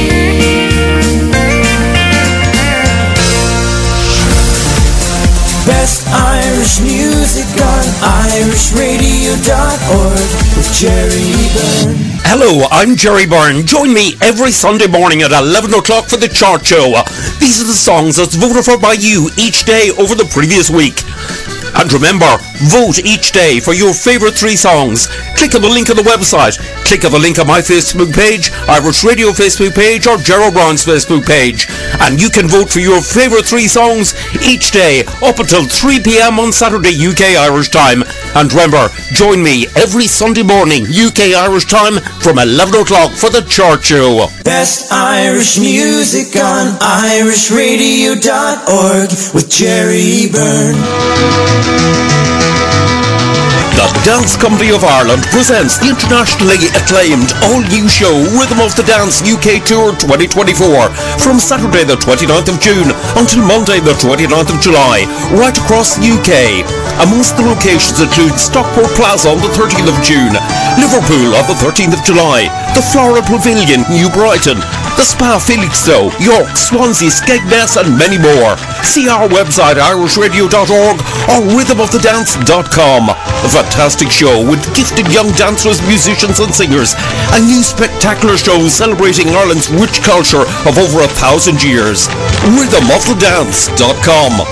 Best Irish music on irish radio dot org with Jerry Byrne. Hello, I'm Jerry Byrne. Join me every Sunday morning at eleven o'clock for the Chart Show. These are the songs that's voted for by you each day over the previous week. And remember, vote each day for your favourite three songs. Click on the link on the website. Click on the link on my Facebook page, Irish Radio Facebook page, or Gerald Brown's Facebook page. And you can vote for your favourite three songs each day up until three p.m. on Saturday U K Irish time. And remember, join me every Sunday morning U K Irish time from eleven o'clock for the Chart Show. Best Irish music on irish radio dot org with Jerry Byrne. The Dance Company of Ireland presents the internationally acclaimed all-new show Rhythm of the Dance U K Tour twenty twenty-four from Saturday the twenty-ninth of June until Monday the twenty-ninth of July, right across the U K. Amongst the locations include Stockport Plaza on the thirteenth of June, Liverpool on the thirteenth of July, the Flora Pavilion, New Brighton, the Spa Felixstowe, York, Swansea, Skegness and many more. See our website irish radio dot org or rhythm of the dance dot com. A fantastic show with gifted young dancers, musicians and singers. A new spectacular show celebrating Ireland's rich culture of over a thousand years. rhythm of the dance dot com.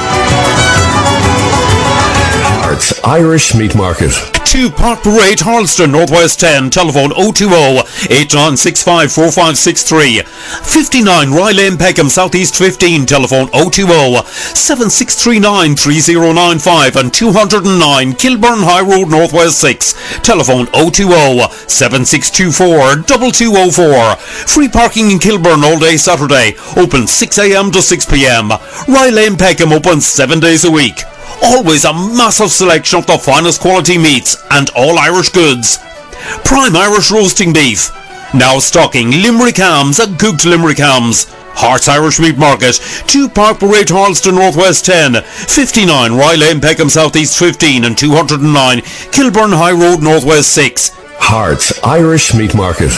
Irish Meat Market. two Park Parade, Harleston, Northwest ten, telephone oh two oh, eight nine six five, four five six three. fifty-nine Rye Lane, Peckham, Southeast fifteen, telephone oh two oh, seven six three nine, three oh nine five, and two oh nine Kilburn High Road, Northwest six, telephone oh two oh, seven six two four, two two oh four. Free parking in Kilburn all day Saturday, open six a.m. to six p.m. Rye Lane, Peckham, open seven days a week. Always a massive selection of the finest quality meats and all Irish goods. Prime Irish roasting beef. Now stocking Limerick hams and cooked Limerick hams. Hearts Irish Meat Market, two Park Parade, Harleston, Northwest ten, fifty-nine Rye Lane, Peckham, Southeast fifteen, and two oh nine Kilburn High Road, Northwest six. Hearts Irish Meat Market.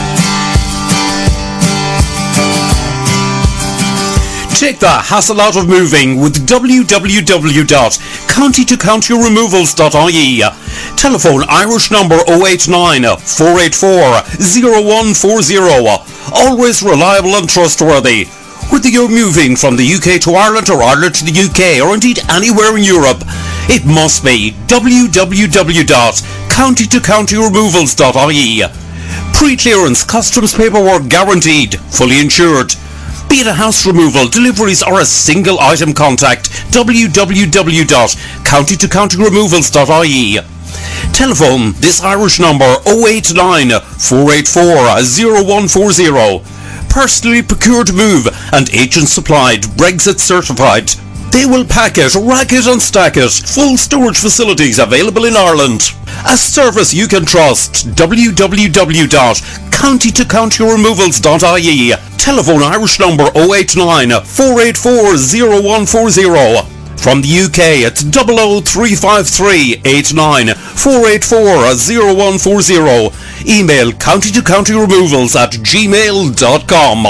Take the hassle out of moving with w w w dot county to county removals dot I E. Telephone Irish number oh eight nine, four eight four, oh one four oh. Always reliable and trustworthy. Whether you're moving from the U K to Ireland or Ireland to the U K or indeed anywhere in Europe, it must be w w w dot county to county removals dot I E. Pre-clearance customs paperwork guaranteed, fully insured. Be it a house removal, deliveries or a single item contact, w w w dot county to county removals dot I E. Telephone this Irish number oh eight nine, four eight four, oh one four oh. Personally procured move and agent supplied, Brexit certified. They will pack it, rack it and stack it. Full storage facilities available in Ireland. A service you can trust. w w w dot county to county removals dot I E. Telephone Irish number oh eight nine, four eight four, oh one four oh. From the U K, it's double oh three five three, eight nine, four eight four, oh one four oh. Email county to county removals at gmail dot com.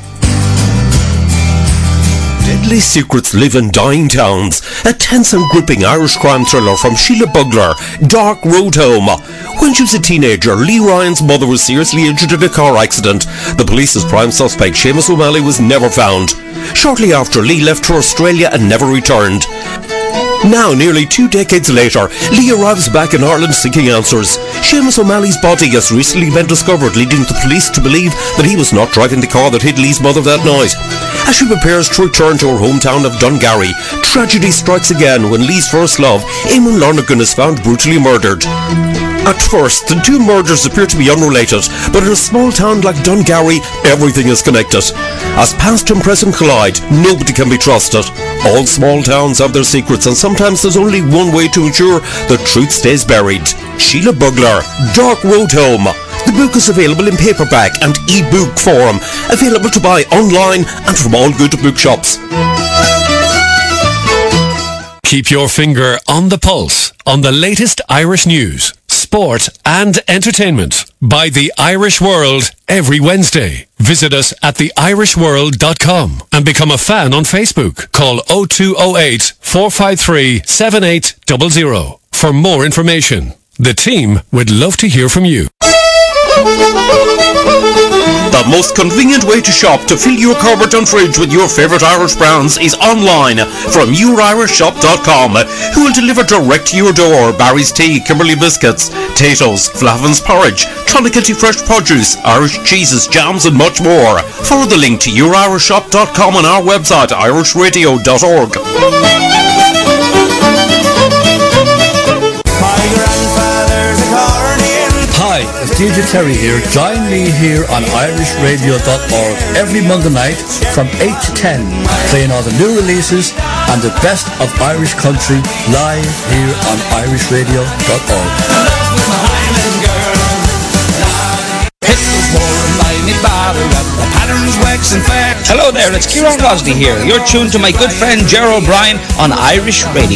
Deadly secrets live in dying towns. A tense and gripping Irish crime thriller from Sheila Bugler, Dark Road Home. When she was a teenager, Lee Ryan's mother was seriously injured in a car accident. The police's prime suspect, Seamus O'Malley, was never found. Shortly after, Lee left for Australia and never returned. Now, nearly two decades later, Lee arrives back in Ireland seeking answers. Seamus O'Malley's body has recently been discovered, leading the police to believe that he was not driving the car that hid Lee's mother that night. As she prepares to return to her hometown of Dungary, tragedy strikes again when Lee's first love, Eamon Lonergan, is found brutally murdered. At first, the two murders appear to be unrelated, but in a small town like Dungary, everything is connected. As past and present collide, nobody can be trusted. All small towns have their secrets, and sometimes there's only one way to ensure the truth stays buried. Sheila Bugler, Dark Road Home. The book is available in paperback and e-book form, available to buy online and from all good bookshops. Keep your finger on the pulse on the latest Irish news, sport and entertainment by The Irish World every Wednesday. Visit us at the irish world dot com and become a fan on Facebook. Call oh two oh eight, four five three, seven eight zero zero for more information. The team would love to hear from you. The most convenient way to shop to fill your cupboard and fridge with your favourite Irish brands is online from your irish shop dot com, who will deliver direct to your door Barry's Tea, Kimberley Biscuits, Tato's, Flavin's Porridge, Clonakilty Fresh Produce, Irish cheeses, jams and much more. Follow the link to your irish shop dot com on our website irish radio dot org. Hi, it's D J Terry here. Join me here on irish radio dot org every Monday night from eight to ten, playing all the new releases and the best of Irish country live here on irish radio dot org. Hello there, it's Kieran Gosney here. You're tuned to my good friend Ger O'Brien on Irish Radio.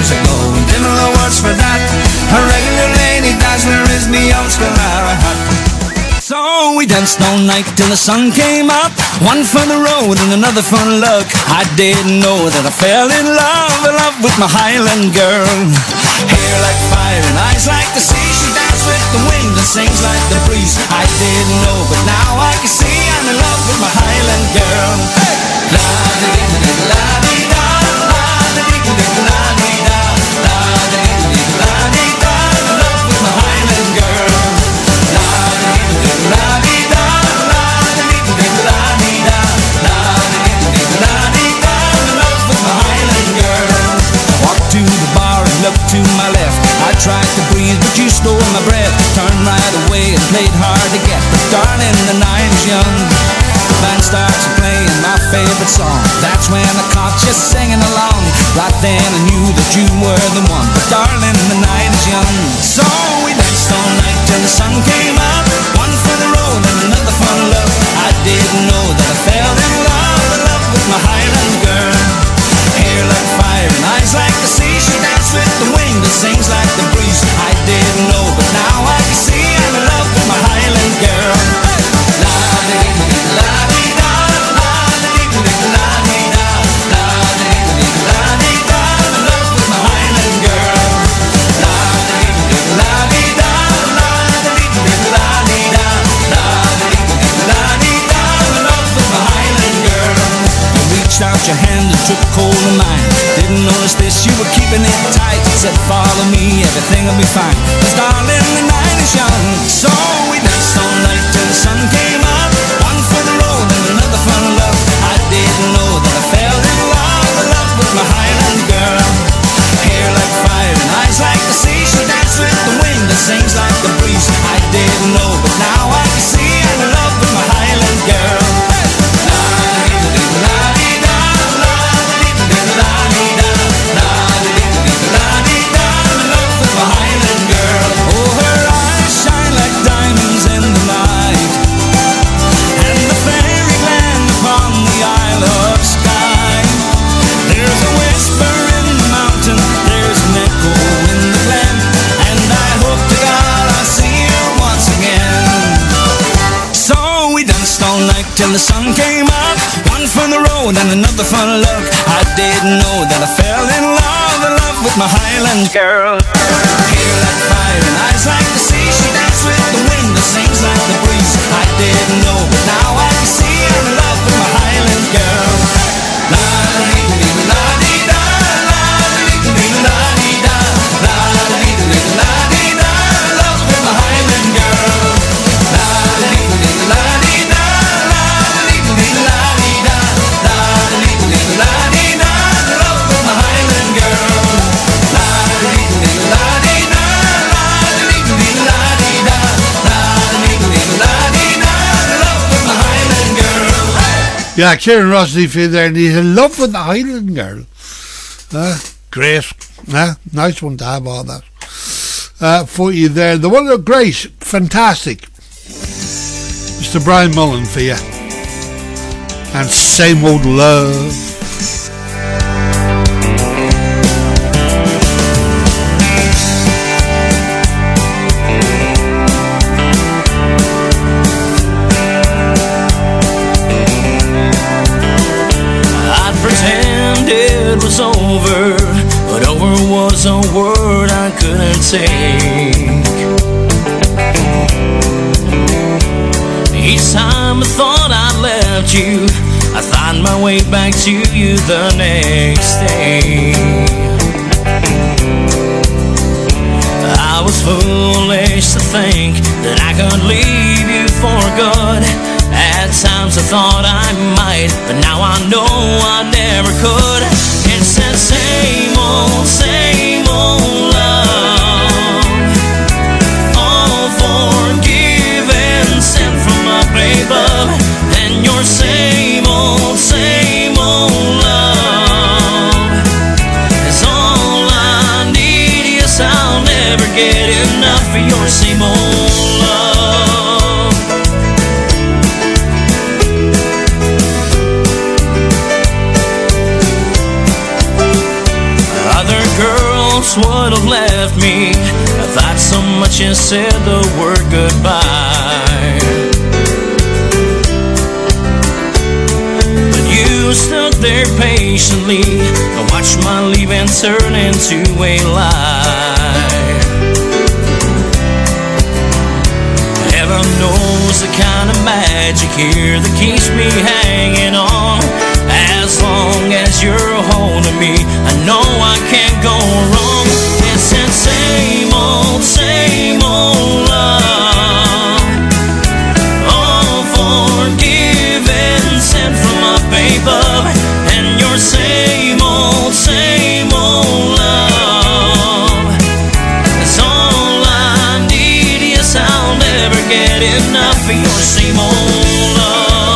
So we danced all night till the sun came up. One for the road and another for luck. I didn't know that I fell in love, in love with my Highland girl. Hair like fire and eyes like the sea. She danced with the wind and sings like the breeze. I didn't know, but now I can see I'm in love with my Highland girl. Hey! La di di la di da, la di di la di da, la di di la di da. In love with my Highland girl. La di di la di da, la di di la di da, la di di la di da. In love with my Highland girl. Walked to the bar and looked to my left. I tried to breathe, but you stole my breath. Turned right away and played hard to get. But darling, the night is young. The band starts playing my favorite song. That's when I caught you singing along. Right then I knew that you were the one. But darling, the night is young. So we danced all night till the sun came up. One for the road and another for love. I didn't know that I fell in love, in love with my Highland girl. Hair like fire and eyes like the sea. She danced with the wind and sings like the breeze. I didn't know, but now I can see I'm in love with my Highland girl. La di di la di da, la di di la di da, la di di la di da. I'm in love with my Highland girl. La di di la di da, la di di la di da, la di di la di da. I'm in love with my Highland your hand and took hold of mine. Didn't notice this, you were keeping it tight. Said follow me, everything will be fine. 'Cause darling, the night is young. So we danced all night till the sun came up. One for the road and another for love. I didn't know that I fell in love, in love with my Highland girl. Hair like fire and eyes like the sea. She danced with the wind that sings like the breeze. I didn't know, but now I can see I'm in love with my Highland girl. Till the sun came up, one for the road and another for love. I didn't know that I fell in love, in love with my Highland girl. Hair like fire and eyes like the sea. She danced with the wind that sings like the breeze. I didn't know, but now I can see I'm in love with my Highland girl. La dee dee la dee da, la dee dee la dee da, la dee dee la dee da, love with my Highland girl. La dee dee la dee da. Yeah, Kieran Rossley for there, and he's in love with the Highland girl. Uh, great. Uh, nice one to have all that uh, for you there. The one look great, fantastic. Mister Brian Mullen for you. And Same Old Love. It was over, but over was a word I couldn't take. Each time I thought I left you, I found my way back to you the next day. I was foolish to think that I could leave you for good. At times I thought I might, but now I know I never could. It's that same old, same old love, all forgiven, sent from up above. And your same old, same old love is all I need. Yes, I'll never get enough of your same old love. Would have left me if I'd so much as said the word goodbye. But you stood there patiently and watched my leaving turn into a lie. Heaven knows the kind of magic here that keeps me hanging on. As long as you're holding me, I know I can't go wrong. It's that same old, same old love, all forgiven, sent from up above. And your same old, same old love is all I need. Yes, I'll never get enough of your same old love.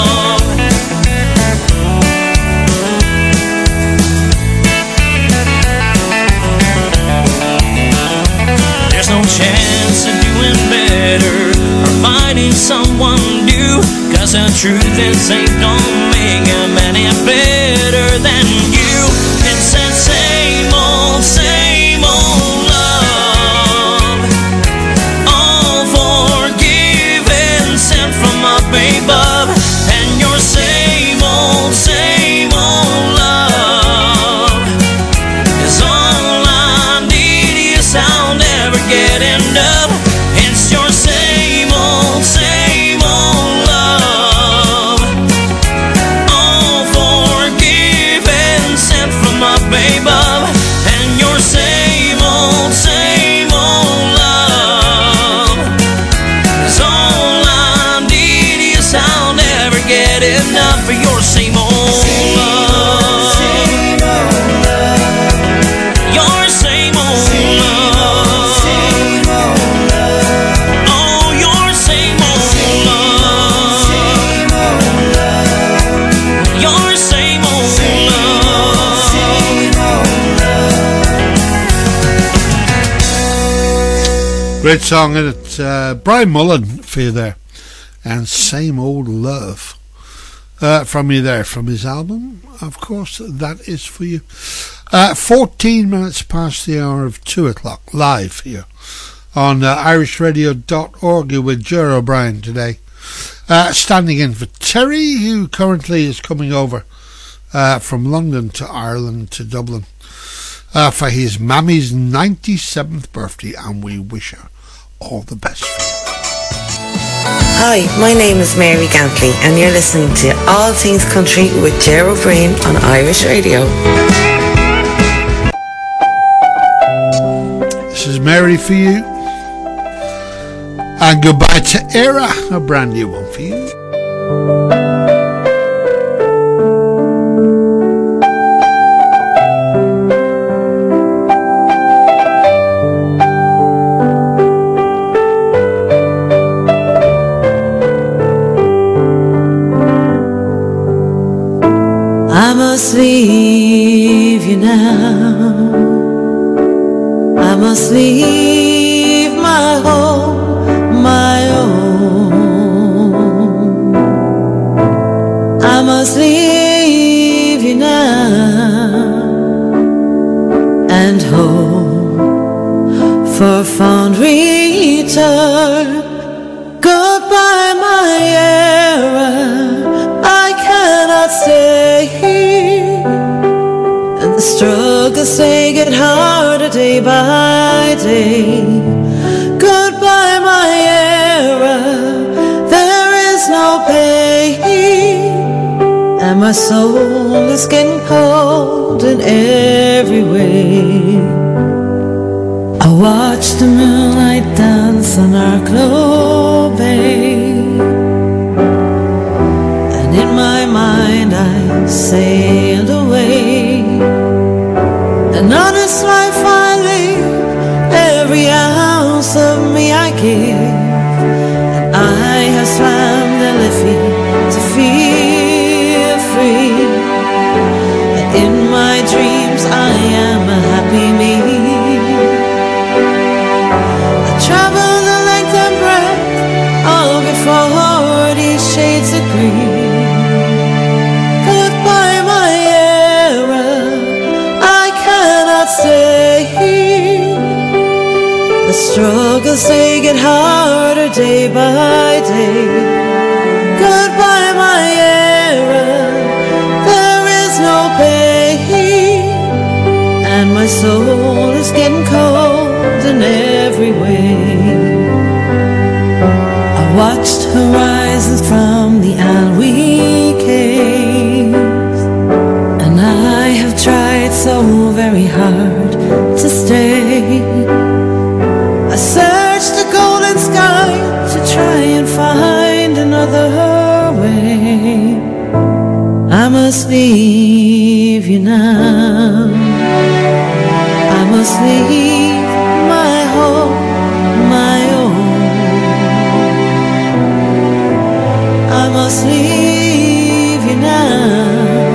Chance of doing better or finding someone new, 'cause the truth is they don't make them any better than you. It's that same old, same old love, all forgiven, sent from up above. And your same old, same old love is all I need. Yes, I'll never get enough. It's your same old, same old love, all forgiven. Great song, and it's uh, Brian Mullen for you there, and Same Old Love uh, from you there, from his album, of course, that is for you. Uh, fourteen minutes past the hour of two o'clock, live here on uh, irish radio dot org with Ger O'Brien today. Uh, standing in for Terry, who currently is coming over uh, from London to Ireland to Dublin uh, for his mammy's ninety-seventh birthday, and we wish her all the best for you. Hi, my name is Mary Gantley, and you're listening to All Things Country with Ger O'Brien on Irish Radio. This is Mary for you. And goodbye to Era, a brand new one for you. I must leave you now. I must leave my home, my own. I must leave you now and hope for fond return. Goodbye, my era. I cannot stay here, and the struggles they get harder day by day. Goodbye, my era. There is no pain, and my soul is getting cold in every way. I watch the moonlight dance on our globe, and in my mind I sailed away. An honest life I live, every ounce of me I give, and I have swam the Liffey to feel free. And in my dreams I am a happy me. I travel the length and breadth of before these shades of green. Goodbye, my era. I cannot stay here. The struggles they get harder day by day. Goodbye, my era. There is no pain, and my soul is getting cold in every way. I watched horizons from the Alwee caves, and I have tried so very hard to stay. I searched the golden sky to try and find another way. I must leave you now. I must leave my home, my own. I must leave you now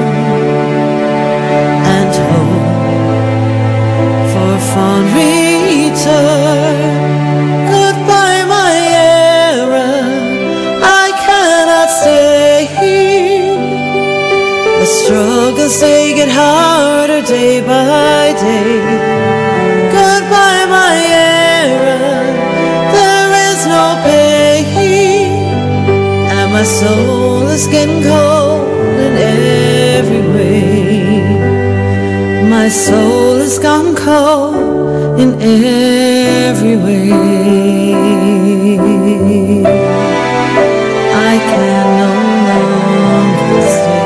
and hope for fond return. Goodbye, my era. I cannot stay here. The struggles they get harder day by day. Goodbye, my era. There is no pain, and my soul is getting cold in every way. My soul has gone cold in every way. I can no longer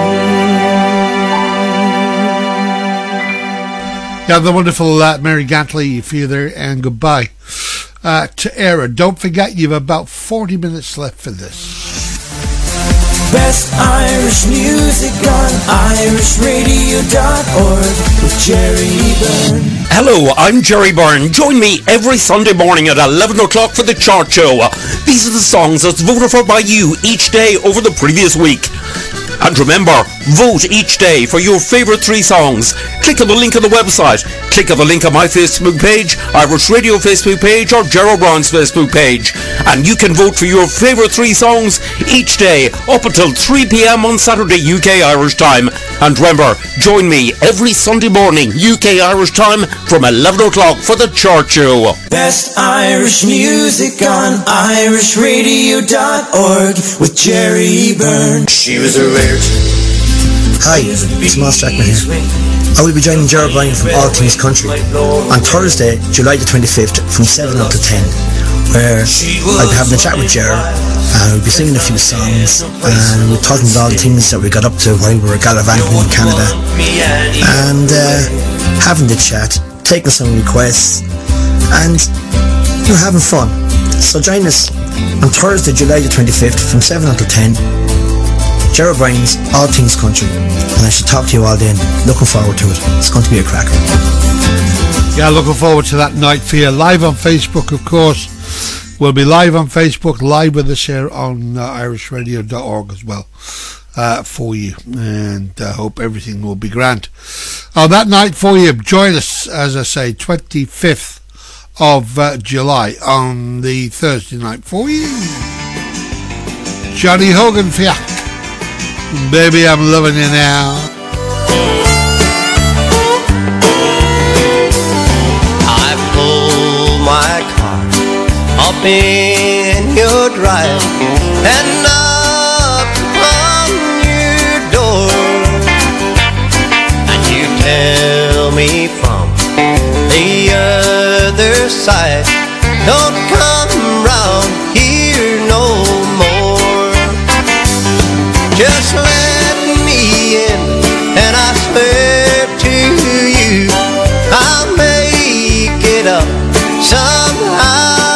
stay. Yeah, the wonderful uh, Mary Gantley for you there, and goodbye uh, to Era. Don't forget, you've about forty minutes left for this. Best Irish music on irish radio dot org with Jerry Byrne. Hello, I'm Jerry Byrne. Join me every Sunday morning at eleven o'clock for the Chart Show. These are the songs that's voted for by you each day over the previous week. And remember, vote each day for your favourite three songs. Click on the link on the website. Click on the link on my Facebook page, Irish Radio Facebook page, or Gerald Brown's Facebook page. And you can vote for your favourite three songs each day up until three p.m. on Saturday U K Irish time. And remember, join me every Sunday morning U K Irish time from eleven o'clock for the Chart Show. Best Irish music on irish radio dot org with Jerry Byrne. She was a rare. Hi, it's Moss Jackman here. I will be joining Gerald Bryan from All Things Country on Thursday, July the twenty-fifth from seven up to ten, where I'll be having a chat with Gerald and we'll be singing a few songs and we're talking about all the things that we got up to while we were gallivanting in Canada and uh, having the chat, taking some requests and you know, having fun. So join us on Thursday, July the twenty-fifth from seven until ten. Gerald Bryan's All Things Country, and I should talk to you all then. Looking forward to it. It's going to be a cracker. Yeah, looking forward to that night for you. Live on Facebook, of course. We'll be live on Facebook, live with us here on uh, irish radio dot org as well uh, for you, and I uh, hope everything will be grand on that night for you. Join us, as I say, twenty-fifth of uh, July on the Thursday night for you. Johnny Hogan for you. Baby, I'm loving you now. I pull my car up in your drive and knock on your door, and you tell me from the other side, don't come round here no more. Just let me in, and I swear to you, I'll make it up somehow.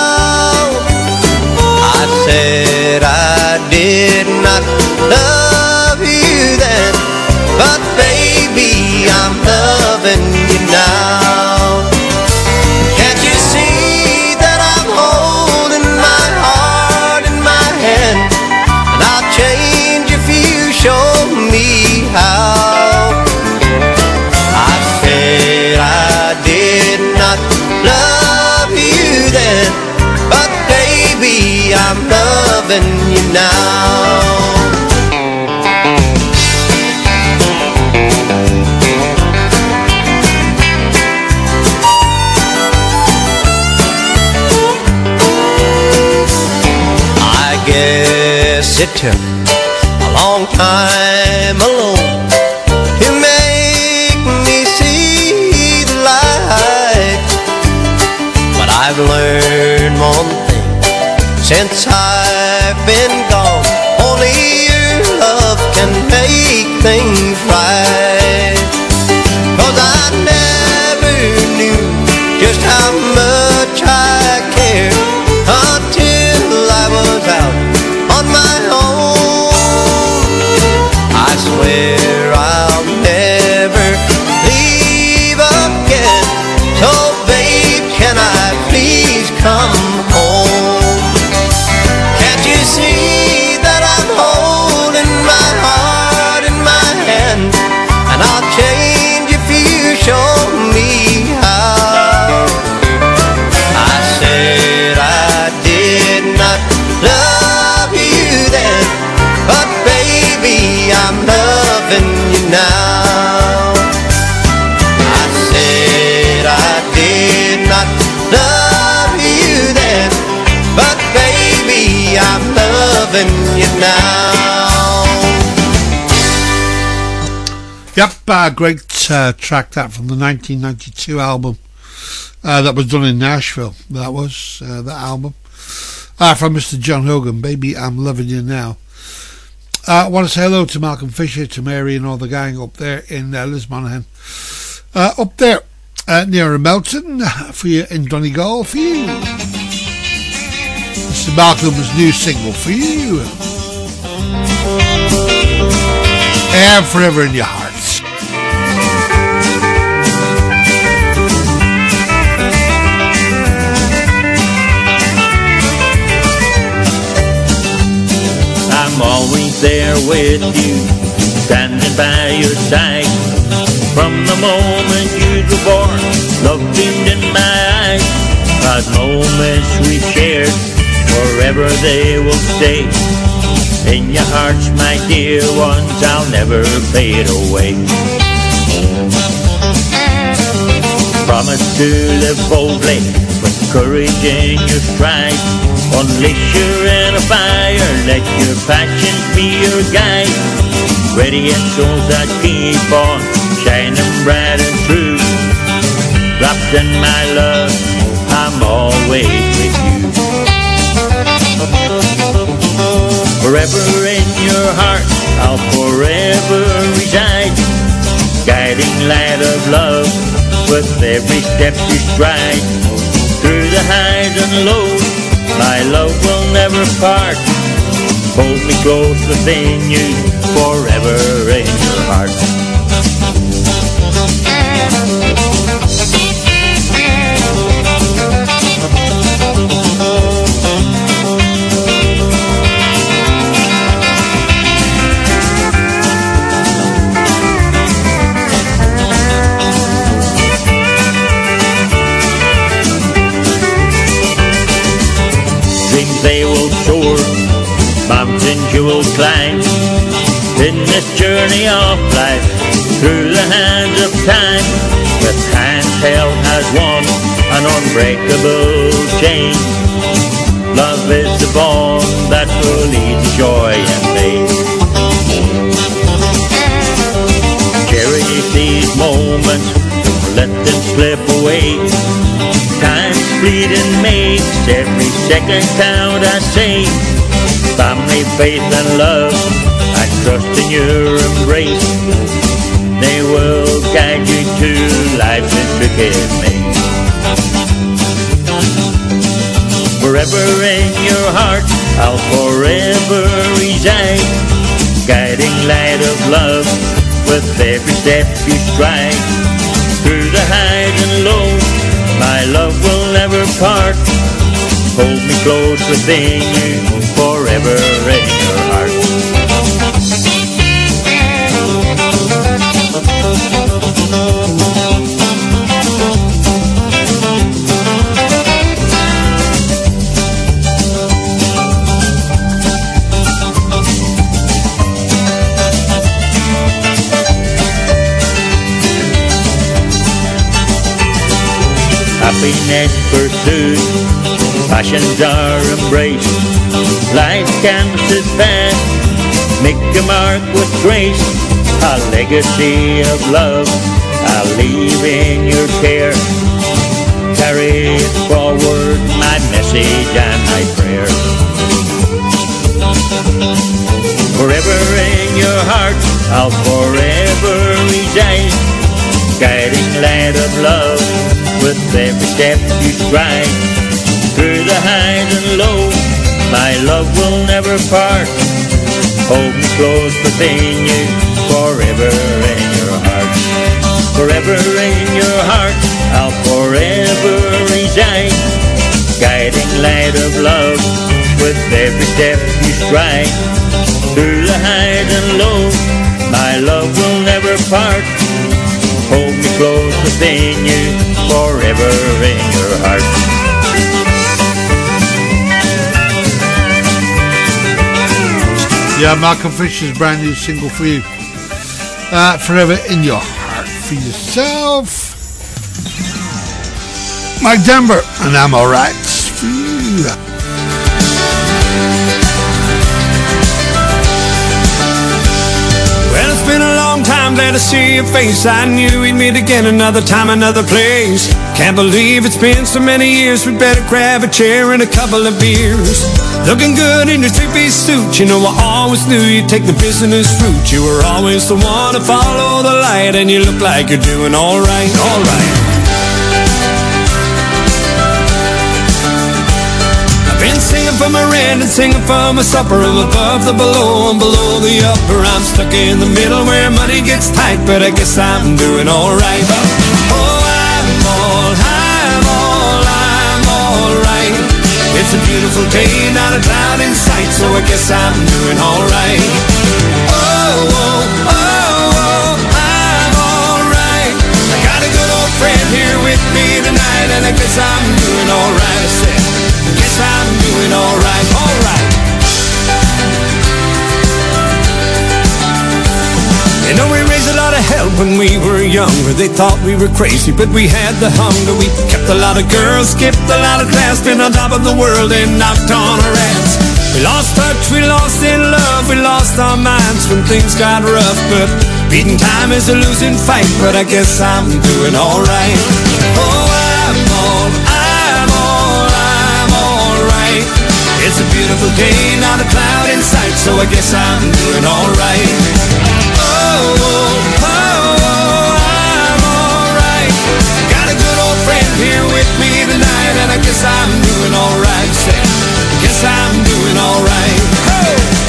I said I did not love you then, but baby, I'm loving you now. Can't you see that I'm holding my heart in my hand, and I'll change show me how. I said I did not love you then, but baby, I'm loving you now. I guess it took long time alone to make me see the light, but I've learned one thing since I've been gone: only your love can make things right. 'Cause I never knew just how much I cared until I was out on my own. I swear I'll never leave again, so babe, can I please come home? Can't you see that I'm holding my heart in my hand, and I'll change if you show me how. I said I did not love you then, but baby, I'm loving you now. I said I did not love you then, but baby, I'm loving you now. Yep, uh, great uh, track that from the nineteen ninety-two album uh, that was done in Nashville. That was uh, that album uh, from Mister John Hogan. Baby, I'm loving you now. I uh, want to say hello to Malcolm Fisher, to Mary and all the gang up there in uh, Lismonaghan. Uh, up there uh, near Melton for you in Donegal for you. This is Malcolm's new single for you. And Forever in Your Hearts. I'm always there with you standing by your side. From the moment you were born, love beamed in my eyes. Proud moments we shared, forever they will stay. In your hearts, my dear ones, I'll never fade away. Promise to live boldly, with courage in your stride. Unleash your inner fire, let your passions be your guide. Radiant souls that keep on shining bright and true. Wrapped in my love, I'm always with you. Forever in your heart, I'll forever reside. Guiding light of love, with every step you stride. Through the highs and lows, my love will never part. Hold me close within you, forever in your heart. Dreams they will soar, mountains you will climb. In this journey of life, through the hands of time, with hands held as one, an unbreakable chain. Love is the bond that will lead to joy and pain. Cherish these moments, don't let them slip away. Time's fleeting makes every second count, I say. Family, faith and love, I trust in your embrace. They will guide you to life's intricate maze. Forever in your heart, I'll forever reside. Guiding light of love, with every step you stride. Through the highs and lows, my love will never part. Hold me close within you, forever in your heart. Happiness pursued, passions are embraced. Life's canvas is vast, make a mark with grace. A legacy of love I'll leave in your care. Carry it forward, my message and my prayer. Forever in your heart, I'll forever reside. Guiding light of love, with every step you stride. Through the highs and lows, my love will never part. Hold me close within you, forever in your heart. Forever in your heart, I'll forever reside. Guiding light of love, with every step you stride. Through the highs and lows, my love will never part. Hold me close within you, forever in your heart. Yeah, Malcolm Fisher's brand new single for you. Uh, forever in your heart for yourself. Mike Denver, and I'm alright for you. Well, it's been a long time, glad to see your face. I knew we'd meet again another time, another place. Can't believe it's been so many years. We better grab a chair and a couple of beers. Looking good in your three-piece suit. You know I always knew you'd take the business route. You were always the one to follow the light, and you look like you're doing alright, alright. Been singing for my rent and singing for my supper. I'm above the below and below the upper. I'm stuck in the middle where money gets tight, but I guess I'm doing alright. Oh, I'm all, I'm all, I'm alright. It's a beautiful day, not a cloud in sight, so I guess I'm doing alright. Oh, oh, oh. alright. I said, guess I'm doing alright, alright. You know, we raised a lot of hell when we were younger. They thought we were crazy, but we had the hunger. We kept a lot of girls, skipped a lot of class, been on top of the world and knocked on our ass. We lost touch, we lost in love, we lost our minds when things got rough. But beating time is a losing fight, but I guess I'm doing alright. Oh, I'm all, I'm all, I'm alright. It's a beautiful day, not a cloud in sight, so I guess I'm doing alright. Oh, oh, oh, I'm alright. Got a good old friend here with me tonight, and I guess I'm doing alright. Say, guess I'm doing alright. Hey!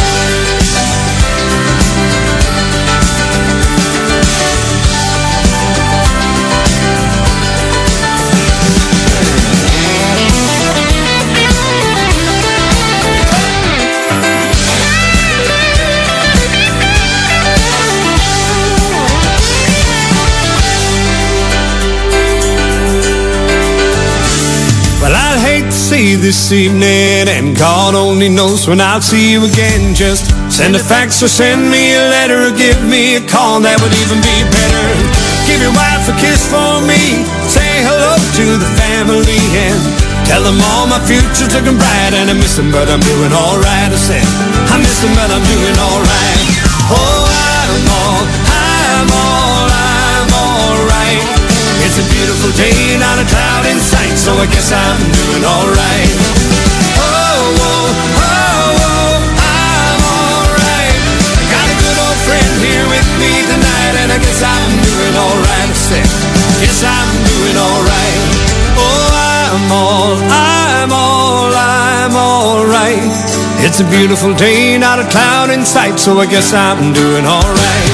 Well, I'd hate to see this evening, and God only knows when I'll see you again. Just send a fax or send me a letter, or give me a call, that would even be better. Give your wife a kiss for me, say hello to the family, and tell them all my future's looking bright. And I miss them, but I'm doing alright. I said, I miss them, but I'm doing alright. Oh, I'm all, I'm all, I'm alright. It's a beautiful day, not a cloud in sight, so I guess I'm doing alright. Oh, oh, oh, oh, I'm alright. I got a good old friend here with me tonight, and I guess I'm doing alright. I said, yes, I'm doing alright. Oh, I'm all, I'm all, I'm alright. It's a beautiful day, not a cloud in sight, so I guess I'm doing alright.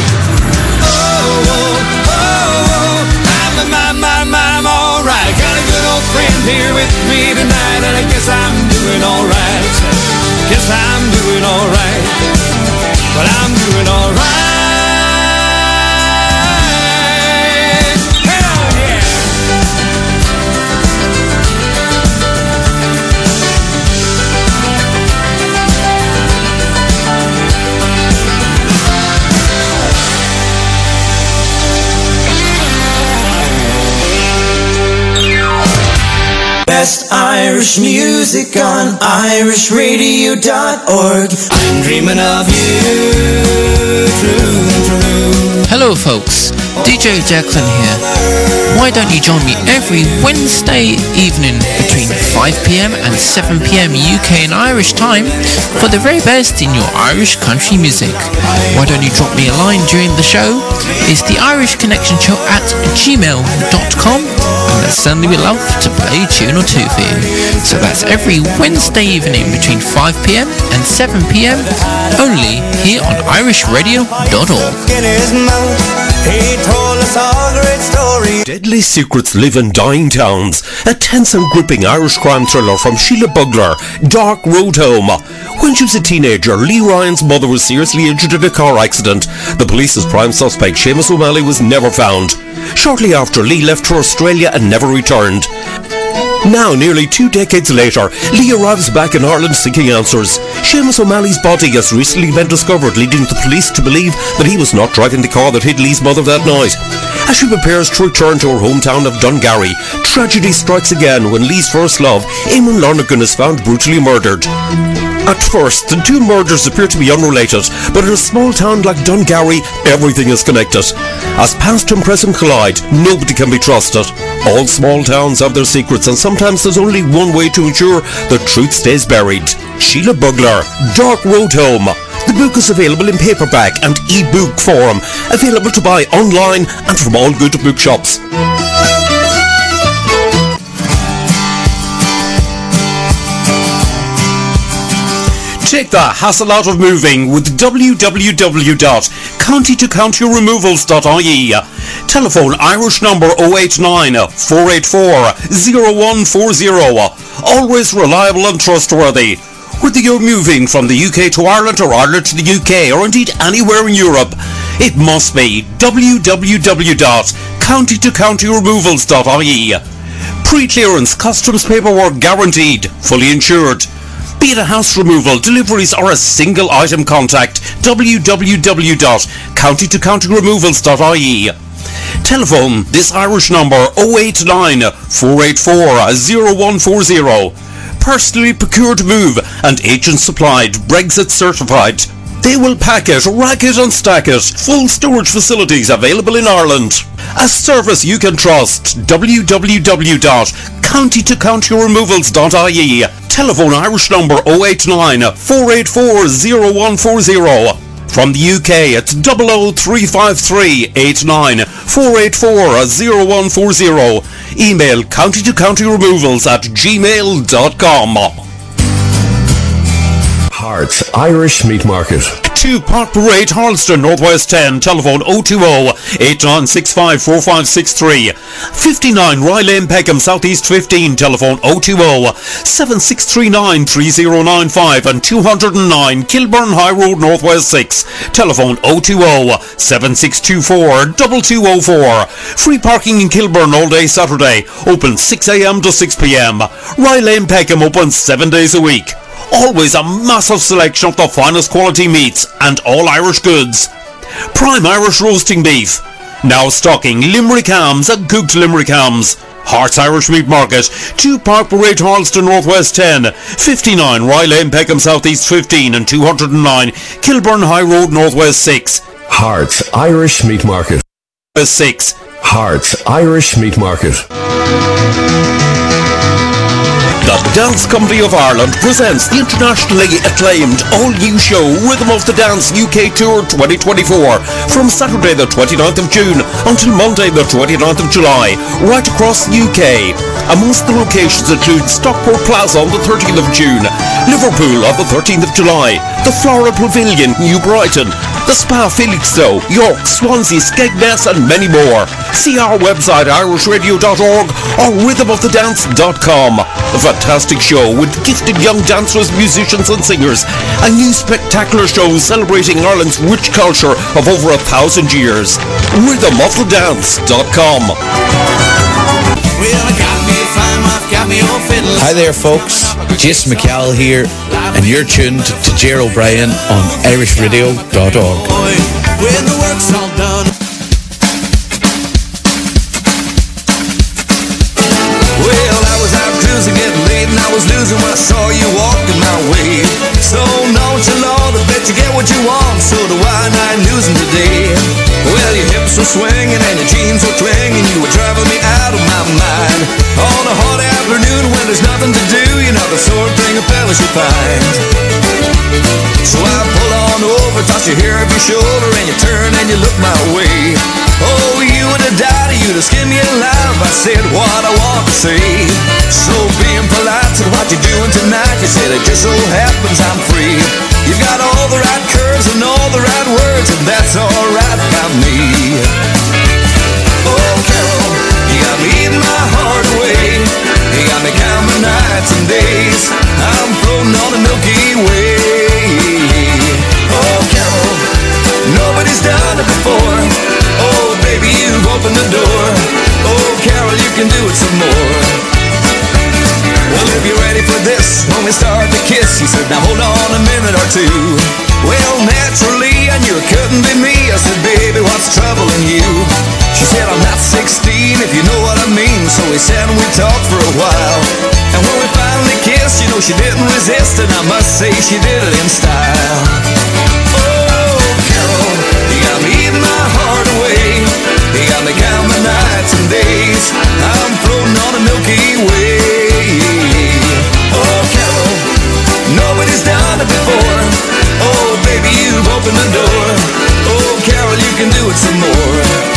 Here with me tonight, and I guess I'm doing alright. Guess I'm doing alright. But I'm doing alright. Hell yeah! Best Irish music on Irish Radio dot org. I'm dreaming of you, true, true. Hello folks, D J Declan here. Why don't you join me every Wednesday evening between five p.m. and seven p.m. U K and Irish time for the very best in your Irish country music? Why don't you drop me a line during the show? It's the Irish Connection Show at gmail dot com, and I'd certainly be love to play a tune or two for you. So that's every Wednesday evening between five p.m. and seven p.m. only here on Irish Radio dot org. He told us all great stories. Deadly Secrets Live in Dying Towns, a tense and gripping Irish crime thriller from Sheila Bugler, Dark Road Home. When she was a teenager, Lee Ryan's mother was seriously injured in a car accident. The police's prime suspect, Seamus O'Malley, was never found. Shortly after, Lee left for Australia and never returned. Now, nearly two decades later, Lee arrives back in Ireland seeking answers. Seamus O'Malley's body has recently been discovered, leading the police to believe that he was not driving the car that hid Lee's mother that night. As she prepares to return to her hometown of Dungarry, tragedy strikes again when Lee's first love, Eamon Lonergan, is found brutally murdered. At first, the two murders appear to be unrelated, but in a small town like Dungarry, everything is connected. As past and present collide, nobody can be trusted. All small towns have their secrets, and sometimes there's only one way to ensure the truth stays buried. Sheila Bugler, Dark Road Home. The book is available in paperback and e-book form, available to buy online and from all good bookshops. Take the hassle out of moving with w w w dot county to county removals dot I E. Telephone Irish number oh eight nine, four eight four, oh one four oh. Always reliable and trustworthy. Whether you're moving from the U K to Ireland or Ireland to the U K or indeed anywhere in Europe, it must be w w w dot county to county removals dot I E. Pre-clearance customs paperwork guaranteed, fully insured. Be it a house removal, deliveries or a single item, contact w w w dot county to county removals dot i e. Telephone this Irish number oh eight nine, four eight four, oh one four oh. Personally procured move and agent supplied, Brexit certified. They will pack it, rack it and stack it. Full storage facilities available in Ireland. A service you can trust. w w w dot county to county removals dot i e. Telephone Irish number oh eight nine, four eight four, oh one four oh. From the U K, it's double oh three five three, eight nine, four eight four, oh one four oh. Email county to county removals at gmail dot com. Hearts Irish Meat Market. two Park Parade, Harleston, Northwest ten. Telephone oh two oh, eight nine six five, four five six three. fifty-nine Rye Lane, Peckham, Southeast fifteen. Telephone oh two oh, seven six three nine, three oh nine five. And two oh nine Kilburn High Road, Northwest six. Telephone oh two oh, seven six two four, two two oh four. Free parking in Kilburn all day Saturday. Open six a m to six p m. Rye Lane, Peckham open seven days a week. Always a massive selection of the finest quality meats and all Irish goods. Prime Irish roasting beef. Now stocking Limerick hams and cooked Limerick hams. Hearts Irish Meat Market, two Park Parade, Harleston, Northwest ten, fifty-nine Rye Lane, Peckham, Southeast fifteen, and two oh nine Kilburn High Road, Northwest six. Hearts Irish Meat Market. six. Hearts Irish Meat Market. The Dance Company of Ireland presents the internationally acclaimed all-new show Rhythm of the Dance U K Tour twenty twenty-four from Saturday the twenty-ninth of June until Monday the twenty-ninth of July, right across the U K. Amongst the locations include Stockport Plaza on the thirteenth of June, Liverpool on the thirteenth of July, the Flora Pavilion, New Brighton, the Spa Felixstowe, York, Swansea, Skegness and many more. See our website irish radio dot org or rhythm of the dance dot com. A fantastic show with gifted young dancers, musicians and singers. A new spectacular show celebrating Ireland's rich culture of over a thousand years. rhythm of the dance dot com. Hi there folks, Jason McCall here and you're tuned to Ger O'Brien on irish radio dot org. When the work's all done. Well, I was out cruising, getting late, and I was losing when I saw you walking my way. So nonchalant, I bet you get what you want, so do I, and I ain't losing today. Well, your hips were swinging and your jeans were clinging, you were driving me out of my mind. On a hot afternoon when there's nothing to do, you know the sort of thing a fella should find. So I pull on over, toss your hair off your shoulder, and you turn and you look my way. Oh, you would have died, you'd have skinned me alive. I said what I want to say. So being polite, said what you doing tonight? You said it just so happens I'm free. You've got all the right curves and all the right words, and that's alright by me. Oh, Carol, you got me eating my heart away. You got me counting nights and days. I'm floating on the Milky Way. Oh, Carol, nobody's done it before. Oh, baby, you've opened the door. Oh, Carol, you can do it some more. Well, if you're ready for this, when we start to kiss, he said, now hold on a minute or two. Well, naturally, I knew it couldn't be me. I said, baby, what's troubling you? She said, I'm not sixteen, if you know what I mean. So we sat and we talked for a while. And when we finally kissed, you know, she didn't resist, and I must say she did it in style. Oh, Carol, you got me eating my heart away. You got me counting nights and days. I'm floating on a Milky Way. Oh, Carol, nobody's done it before. Oh, baby, you've opened the door. Oh, Carol, you can do it some more.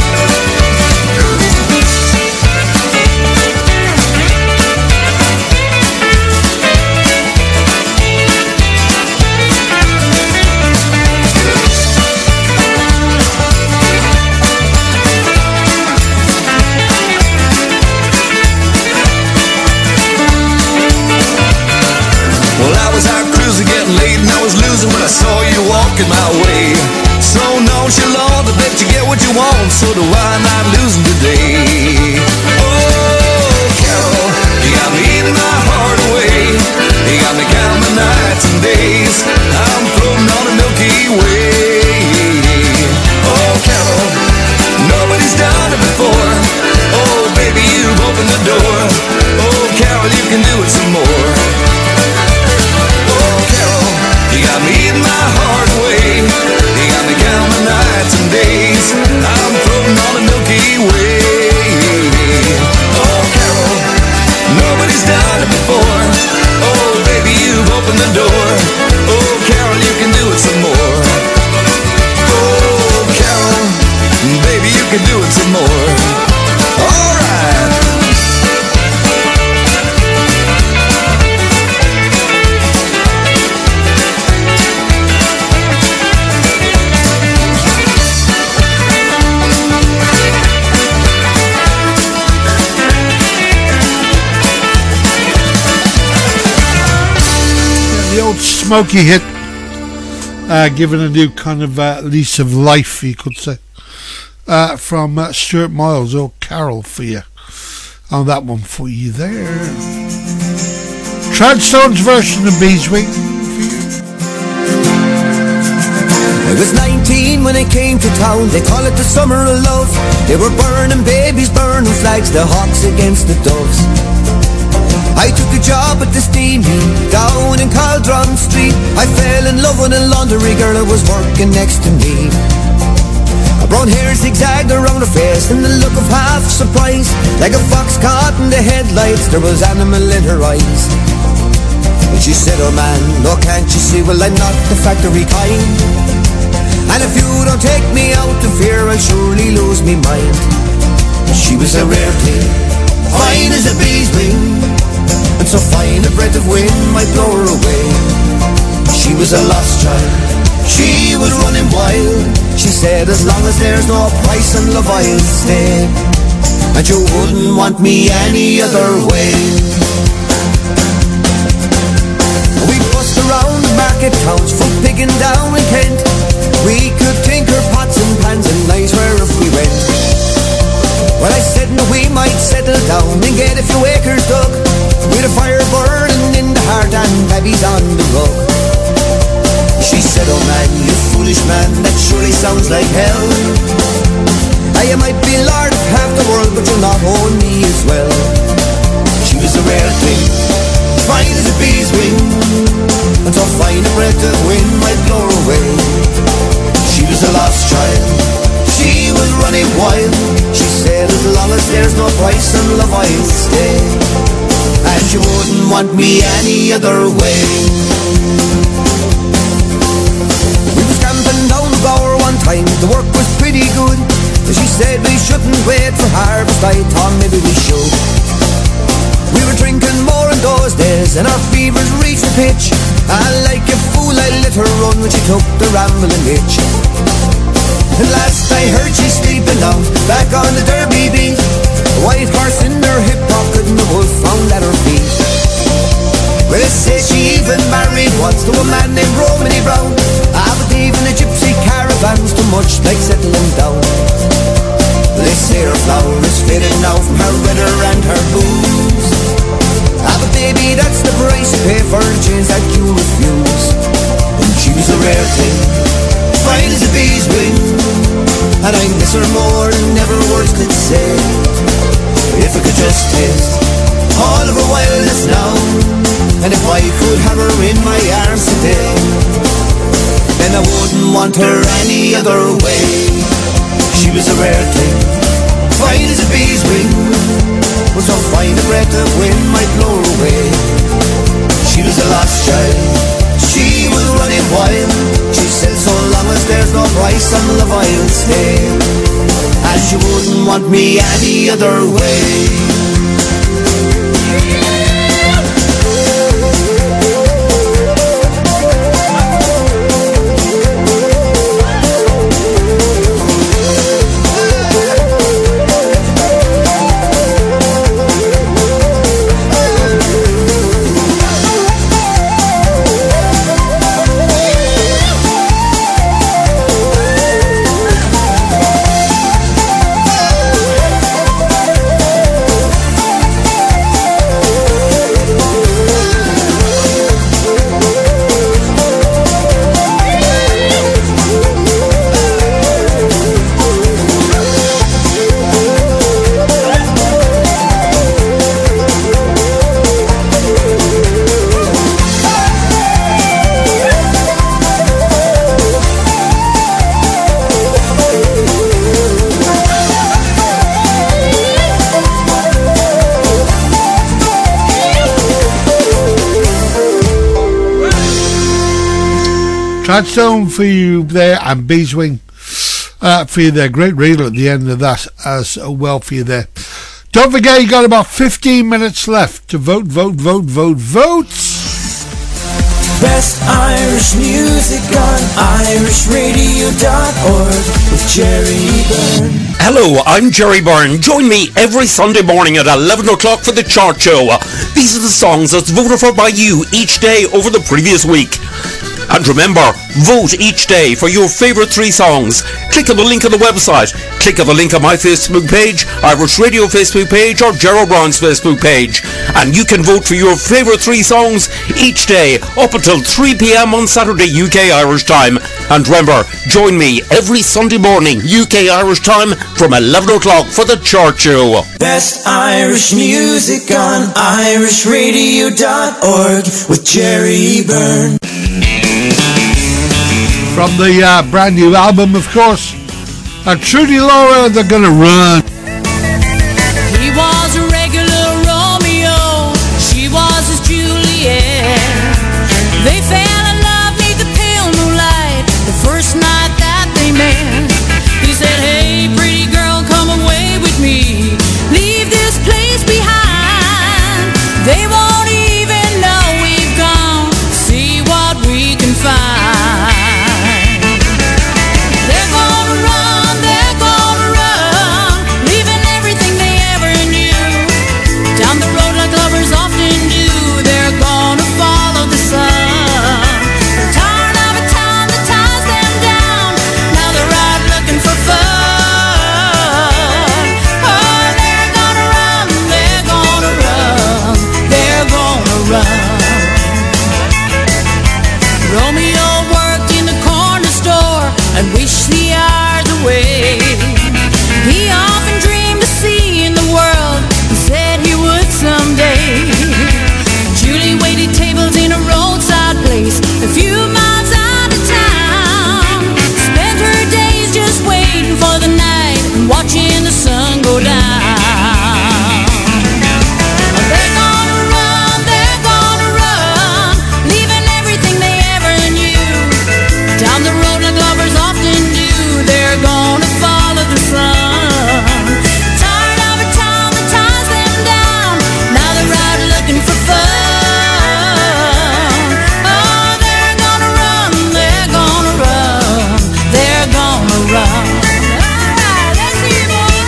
Late and I was losing when I saw you walking my way. So nonchalant, I bet you get what you want, so do I, not losing today. Oh, Carol. Carol, you can do it some more. Oh, Carol, you got me eating my heart away. You got me counting nights and days. I'm floating on the Milky Way. Oh, Carol, nobody's done it before. Oh, baby, you've opened the door. Oh, Carol, you can do it some more. Oh, Carol, baby, you can do it some more. All right. The old Smokey hit, uh, given a new kind of uh, lease of life, you could say, uh, from uh, Stuart Miles. Oh, Carol for you. On that one for you there. Treadstone's version of Beeswing. I was nineteen when I came to town. They call it the summer of love. They were burning babies, burning flags, the hawks against the doves. I took a job at the steaming down in Caldron Street. I fell in love with a laundry girl who was working next to me. Her brown hair zigzagged around her face and the look of half surprise. Like a fox caught in the headlights, there was animal in her eyes. And she said, oh man, no, can't you see, well I'm not the factory kind. And if you don't take me out of here, I'll surely lose me mind. She was a rare thing, fine as a bee's wing, and so fine a breath of wind might blow her away. She was a lost child, she was running wild. She said, as long as there's no price on love I'll stay, and you wouldn't want me any other way. We bust around the market towns, foot pigging down in Kent. We could tinker pots and pans and nice wherever we went. Well, I said no, we might settle down and get a few acres dug, with a fire burning in the heart and babies on the rug. She said, oh man, you foolish man, that surely sounds like hell. Now you might be lord of half the world, but you'll not own me as well. She was a rare thing, fine as a bee's wing, and so fine a breath of wind might blow her away. She was a lost child, she was running wild. She said, as long as there's no price on love I'll stay, and you wouldn't want me any other way. We was camping down the Gower one time, the work was pretty good. She said we shouldn't wait for harvest, I thought maybe we should. We were drinking more in those days, and our fevers reached a pitch. And like a fool I let her run when she took the rambling itch. And last I heard she's sleeping out back on the Derby beat, a white horse in her hip pocket and the wolf found at her feet. Well, they say she even married once to a man named Romany Brown. Ah, but even a gypsy caravan's too much like settling down. They say her flower is faded now from her winter and her booze. Ah, but baby, that's the price you pay for the chains that you refuse. And she was a rare thing, fine as a bee's wing, and I miss her more than ever words could say. If I could just taste all of her wildness now, and if I could have her in my arms today, then I wouldn't want her any other way. She was a rare thing, fine as a bee's wing, but so fine a breath of wind might blow her away. She was a lost child, she was running wild. She said, so long as there's no price on love I'll stay, and she wouldn't want me any other way. Gladstone for you there, and Beeswing uh, for you there. Great reel at the end of that as well for you there. Don't forget, you got about fifteen minutes left to vote, vote, vote, vote, vote. Best Irish music on irish radio dot org with Jerry Byrne. Hello, I'm Jerry Byrne. Join me every Sunday morning at eleven o'clock for the Chart Show. These are the songs that's voted for by you each day over the previous week. And remember, vote each day for your favourite three songs. Click on the link on the website. Click on the link on my Facebook page, Irish Radio Facebook page, or Gerald Brown's Facebook page. And you can vote for your favourite three songs each day up until three p.m. on Saturday U K Irish time. And remember, join me every Sunday morning U K Irish time from eleven o'clock for the Chart Show. Best Irish music on irish radio dot org with Jerry Byrne. From the uh, brand new album, of course, uh, Trudy Laura, They're Gonna Run. He was a regular Romeo, she was his Juliet. They fell in love neath the pale moonlight the first night that they met. He said, hey, pretty girl, come away with me. Leave this place behind. They won't even know we've gone. See what we can find. And wish the hours away. He often dreamed of seeing the world. He said he would someday. Julie waited tables in a roadside place a few miles out of town. Spent her days just waiting for the night and watching the sun go down. They're gonna run, they're gonna run, leaving everything they ever knew. Down the road like lovers often do, they're gonna follow the sun. Tired of a town that ties them down, now they're out looking for fun. Oh, they're gonna run, they're gonna run, they're gonna run. Alright, let's see you, boys.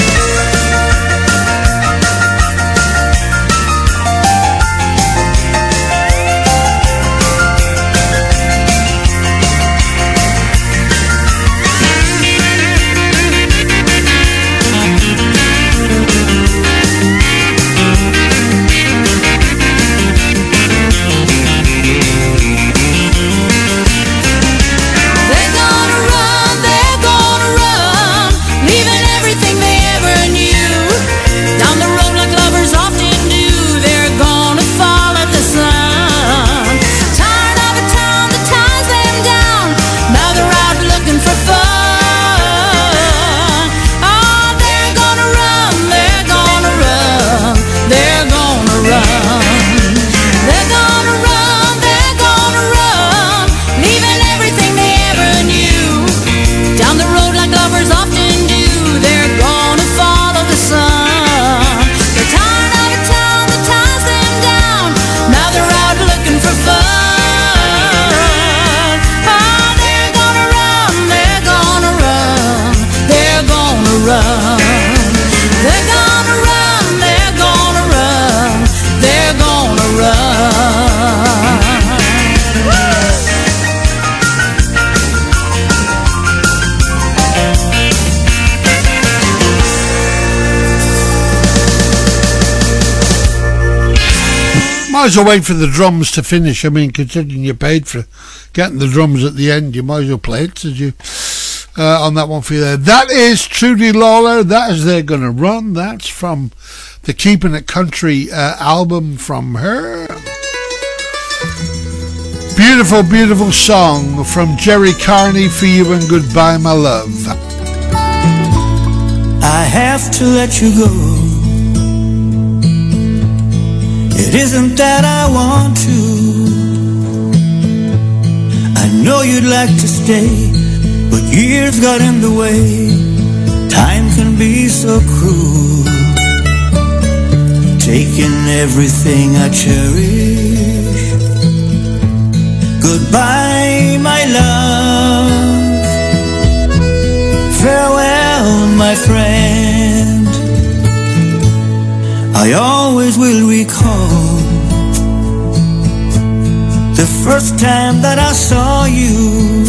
They're gonna run, they're gonna run, leaving everything they ever knew. Down the road like lovers often do, they're gonna follow the sun. Tired of a town that ties them down, now they're out looking for fun. Oh, they're gonna run, they're gonna run, they're gonna run. They're gonna run, they're gonna run, leaving everything they ever knew. Down the road like lovers often do, they're gonna follow the sun. They're tired of a town that ties them down, now they're out looking for fun. Oh, they're gonna run, they're gonna run, they're gonna run. They're gonna run, they're gonna run, they're gonna run. Might as well wait for the drums to finish. I mean, considering you paid for getting the drums at the end, you might as well play it, did you? Uh, on that one for you there. That is Trudy Lawler. That is They're Gonna Run. That's from the Keeping It Country uh, album from her. Beautiful, beautiful song from Jerry Carney for you and Goodbye My Love. I have to let you go. It isn't that I want to. I know you'd like to stay, but years got in the way. Time can be so cruel, taking everything I cherish. Goodbye, my love. Farewell, my friend. I always will recall the first time that I saw you.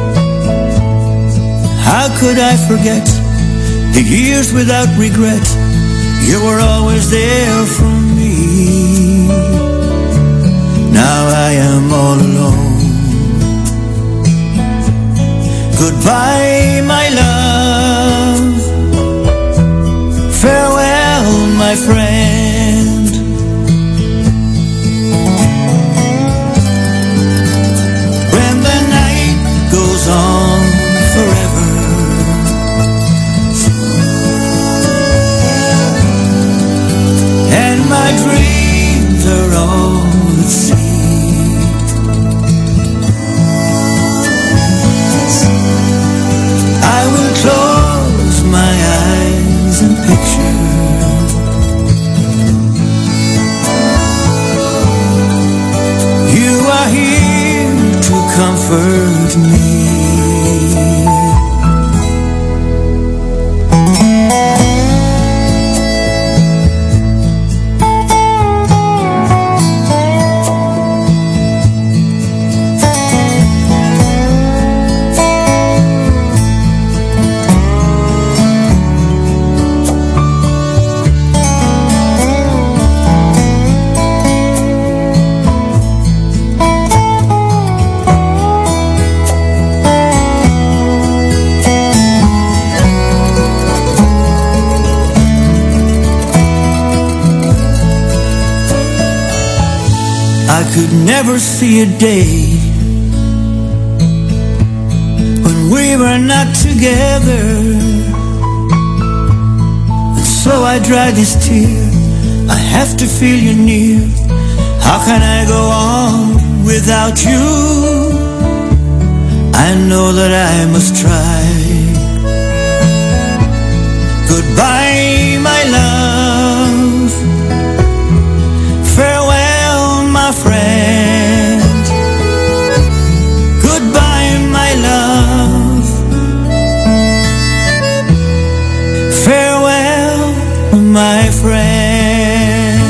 How could I forget the years without regret? You were always there for me. Now I am all alone. Goodbye, my love. Farewell, my friend. When the night goes on forever, and my dreams are all at sea, I will close my eyes and picture you are here to comfort me. I could never see a day when we were not together, and so I dry this tear. I have to feel you near. How can I go on without you? I know that I must try. Goodbye, my love. Farewell, my friend. Goodbye, my love. Farewell, my friend.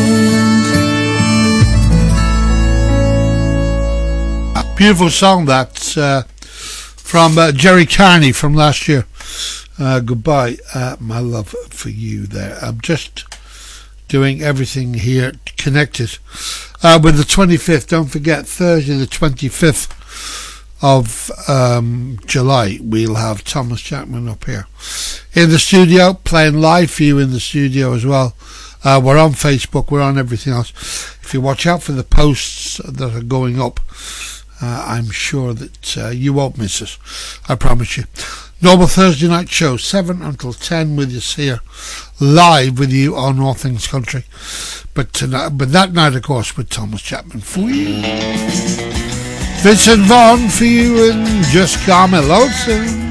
Beautiful song that's uh, from uh, Jerry Carney from last year. Uh, goodbye, uh, my love for you there. I'm just doing everything here connected uh, with the twenty-fifth. Don't forget, Thursday the twenty-fifth of um, July, we'll have Thomas Jackman up here in the studio, playing live for you in the studio as well. Uh, we're on Facebook, we're on everything else. If you watch out for the posts that are going up, uh, I'm sure that uh, you won't miss us, I promise you. Normal Thursday night show, seven until ten with us here, live with you on All Things Country. But tonight, but that night, of course, with Thomas Chapman for you. Vincent Vaughn for you, and Just Call Me Lonesome.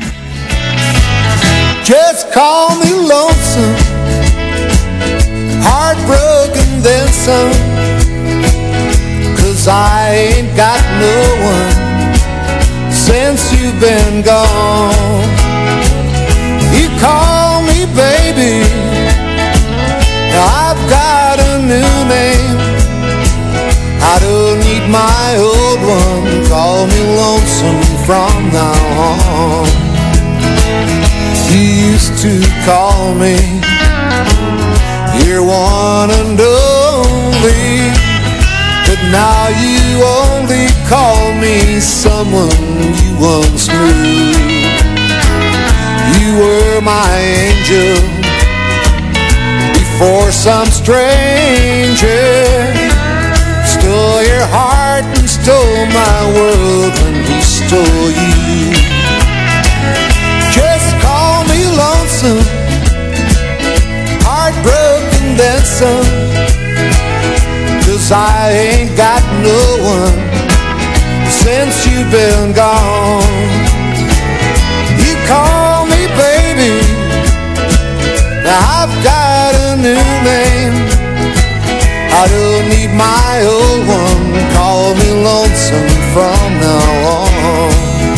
Just call me lonesome, heartbroken then some, 'cause I ain't got no one since you've been gone. You call me baby, now I've got a new name. I don't need my old one, call me lonesome from now on. You used to call me your one and only, but now you only call me someone you once knew. You were my angel before some stranger stole your heart and stole my world when he stole you. Just call me lonesome, heartbroken then some, 'cause I ain't got no one since you've been gone. You call me baby, now I've got a new name. I don't need my old one, call me lonesome from now on.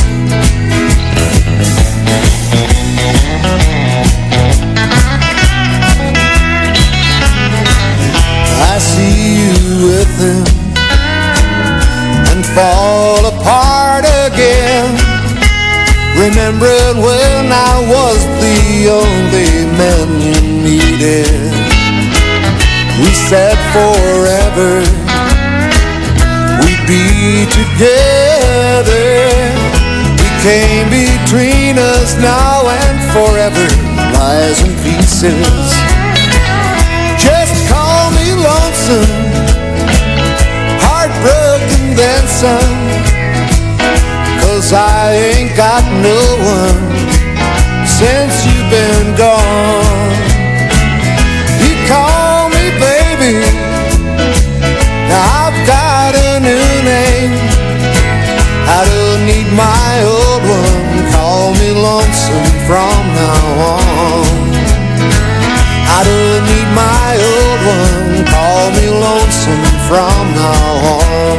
I see you with him and fall apart again, remembering when I was the only man you needed. We said forever we'd be together. We came between us now and forever lies in pieces. Just call me lonesome, heartbroken then some, 'cause I ain't got no one since you've been gone. You call me baby, now I've got a new name. I don't need my old one, call me lonesome from now on. I don't need my old one, call me lonesome from now on.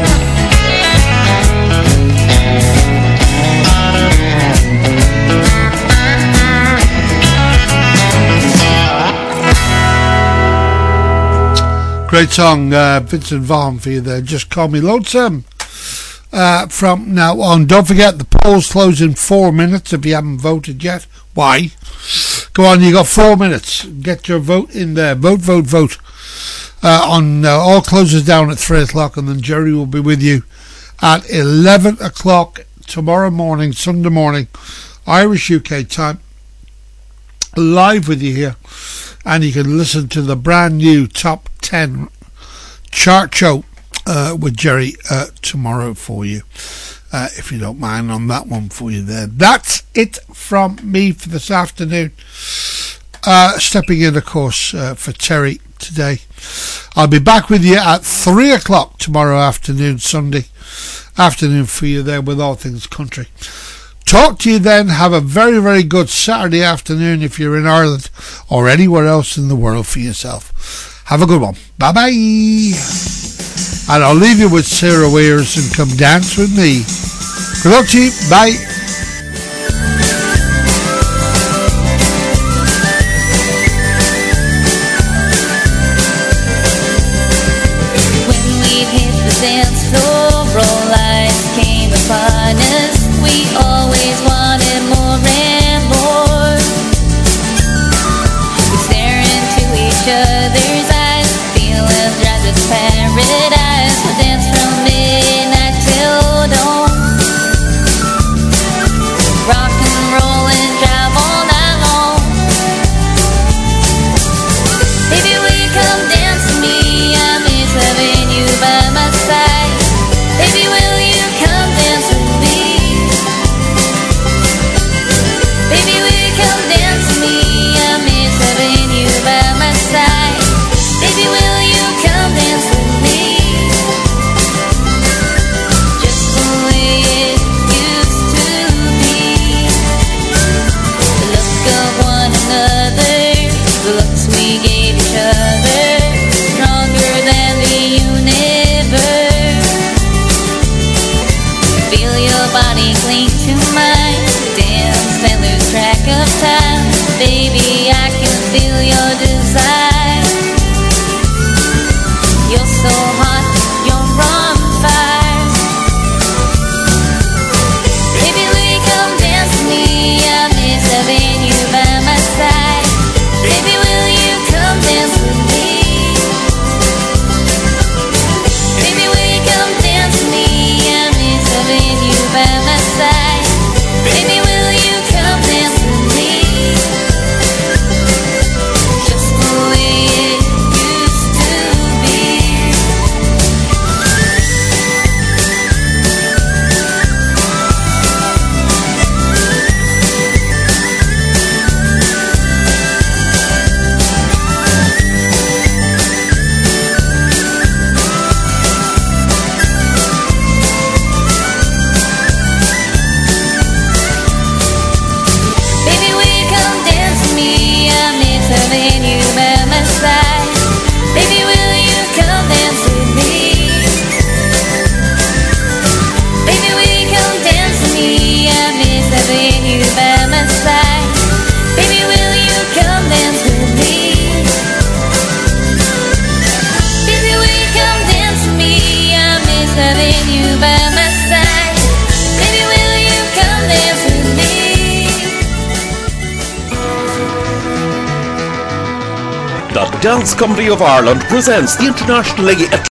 Great song, uh, Vincent Vaughn for you there. Just Call Me Lonesome. Uh, from now on, don't forget the polls close in four minutes if you haven't voted yet. Why? Go on, you got four minutes. Get your vote in there. Vote, vote, vote. Uh, on uh, all closes down at three o'clock, and then Jerry will be with you at eleven o'clock tomorrow morning, Sunday morning, Irish U K time, live with you here. And you can listen to the brand new top ten chart show uh, with Jerry uh, tomorrow for you, uh, if you don't mind on that one for you there. That's it from me for this afternoon. Uh, stepping in, of course, uh, for Terry today. I'll be back with you at three o'clock tomorrow afternoon, Sunday afternoon for you there with All Things Country. Talk to you then. Have a very, very good Saturday afternoon if you're in Ireland or anywhere else in the world for yourself. Have a good one. Bye-bye. And I'll leave you with Sarah Weirs and Come Dance With Me. Good luck to you. Bye. When we hit the dance floor, all lights came upon us. We always wanted more and more. We stare into each other's eyes, feeling drives to paradise. We dance from midnight till dawn. Rock and roll and drive all night long. Baby, will you come dance with me? I miss having you by my side. by my side. Baby, will you come dance with me? The Dance Company of Ireland presents the internationally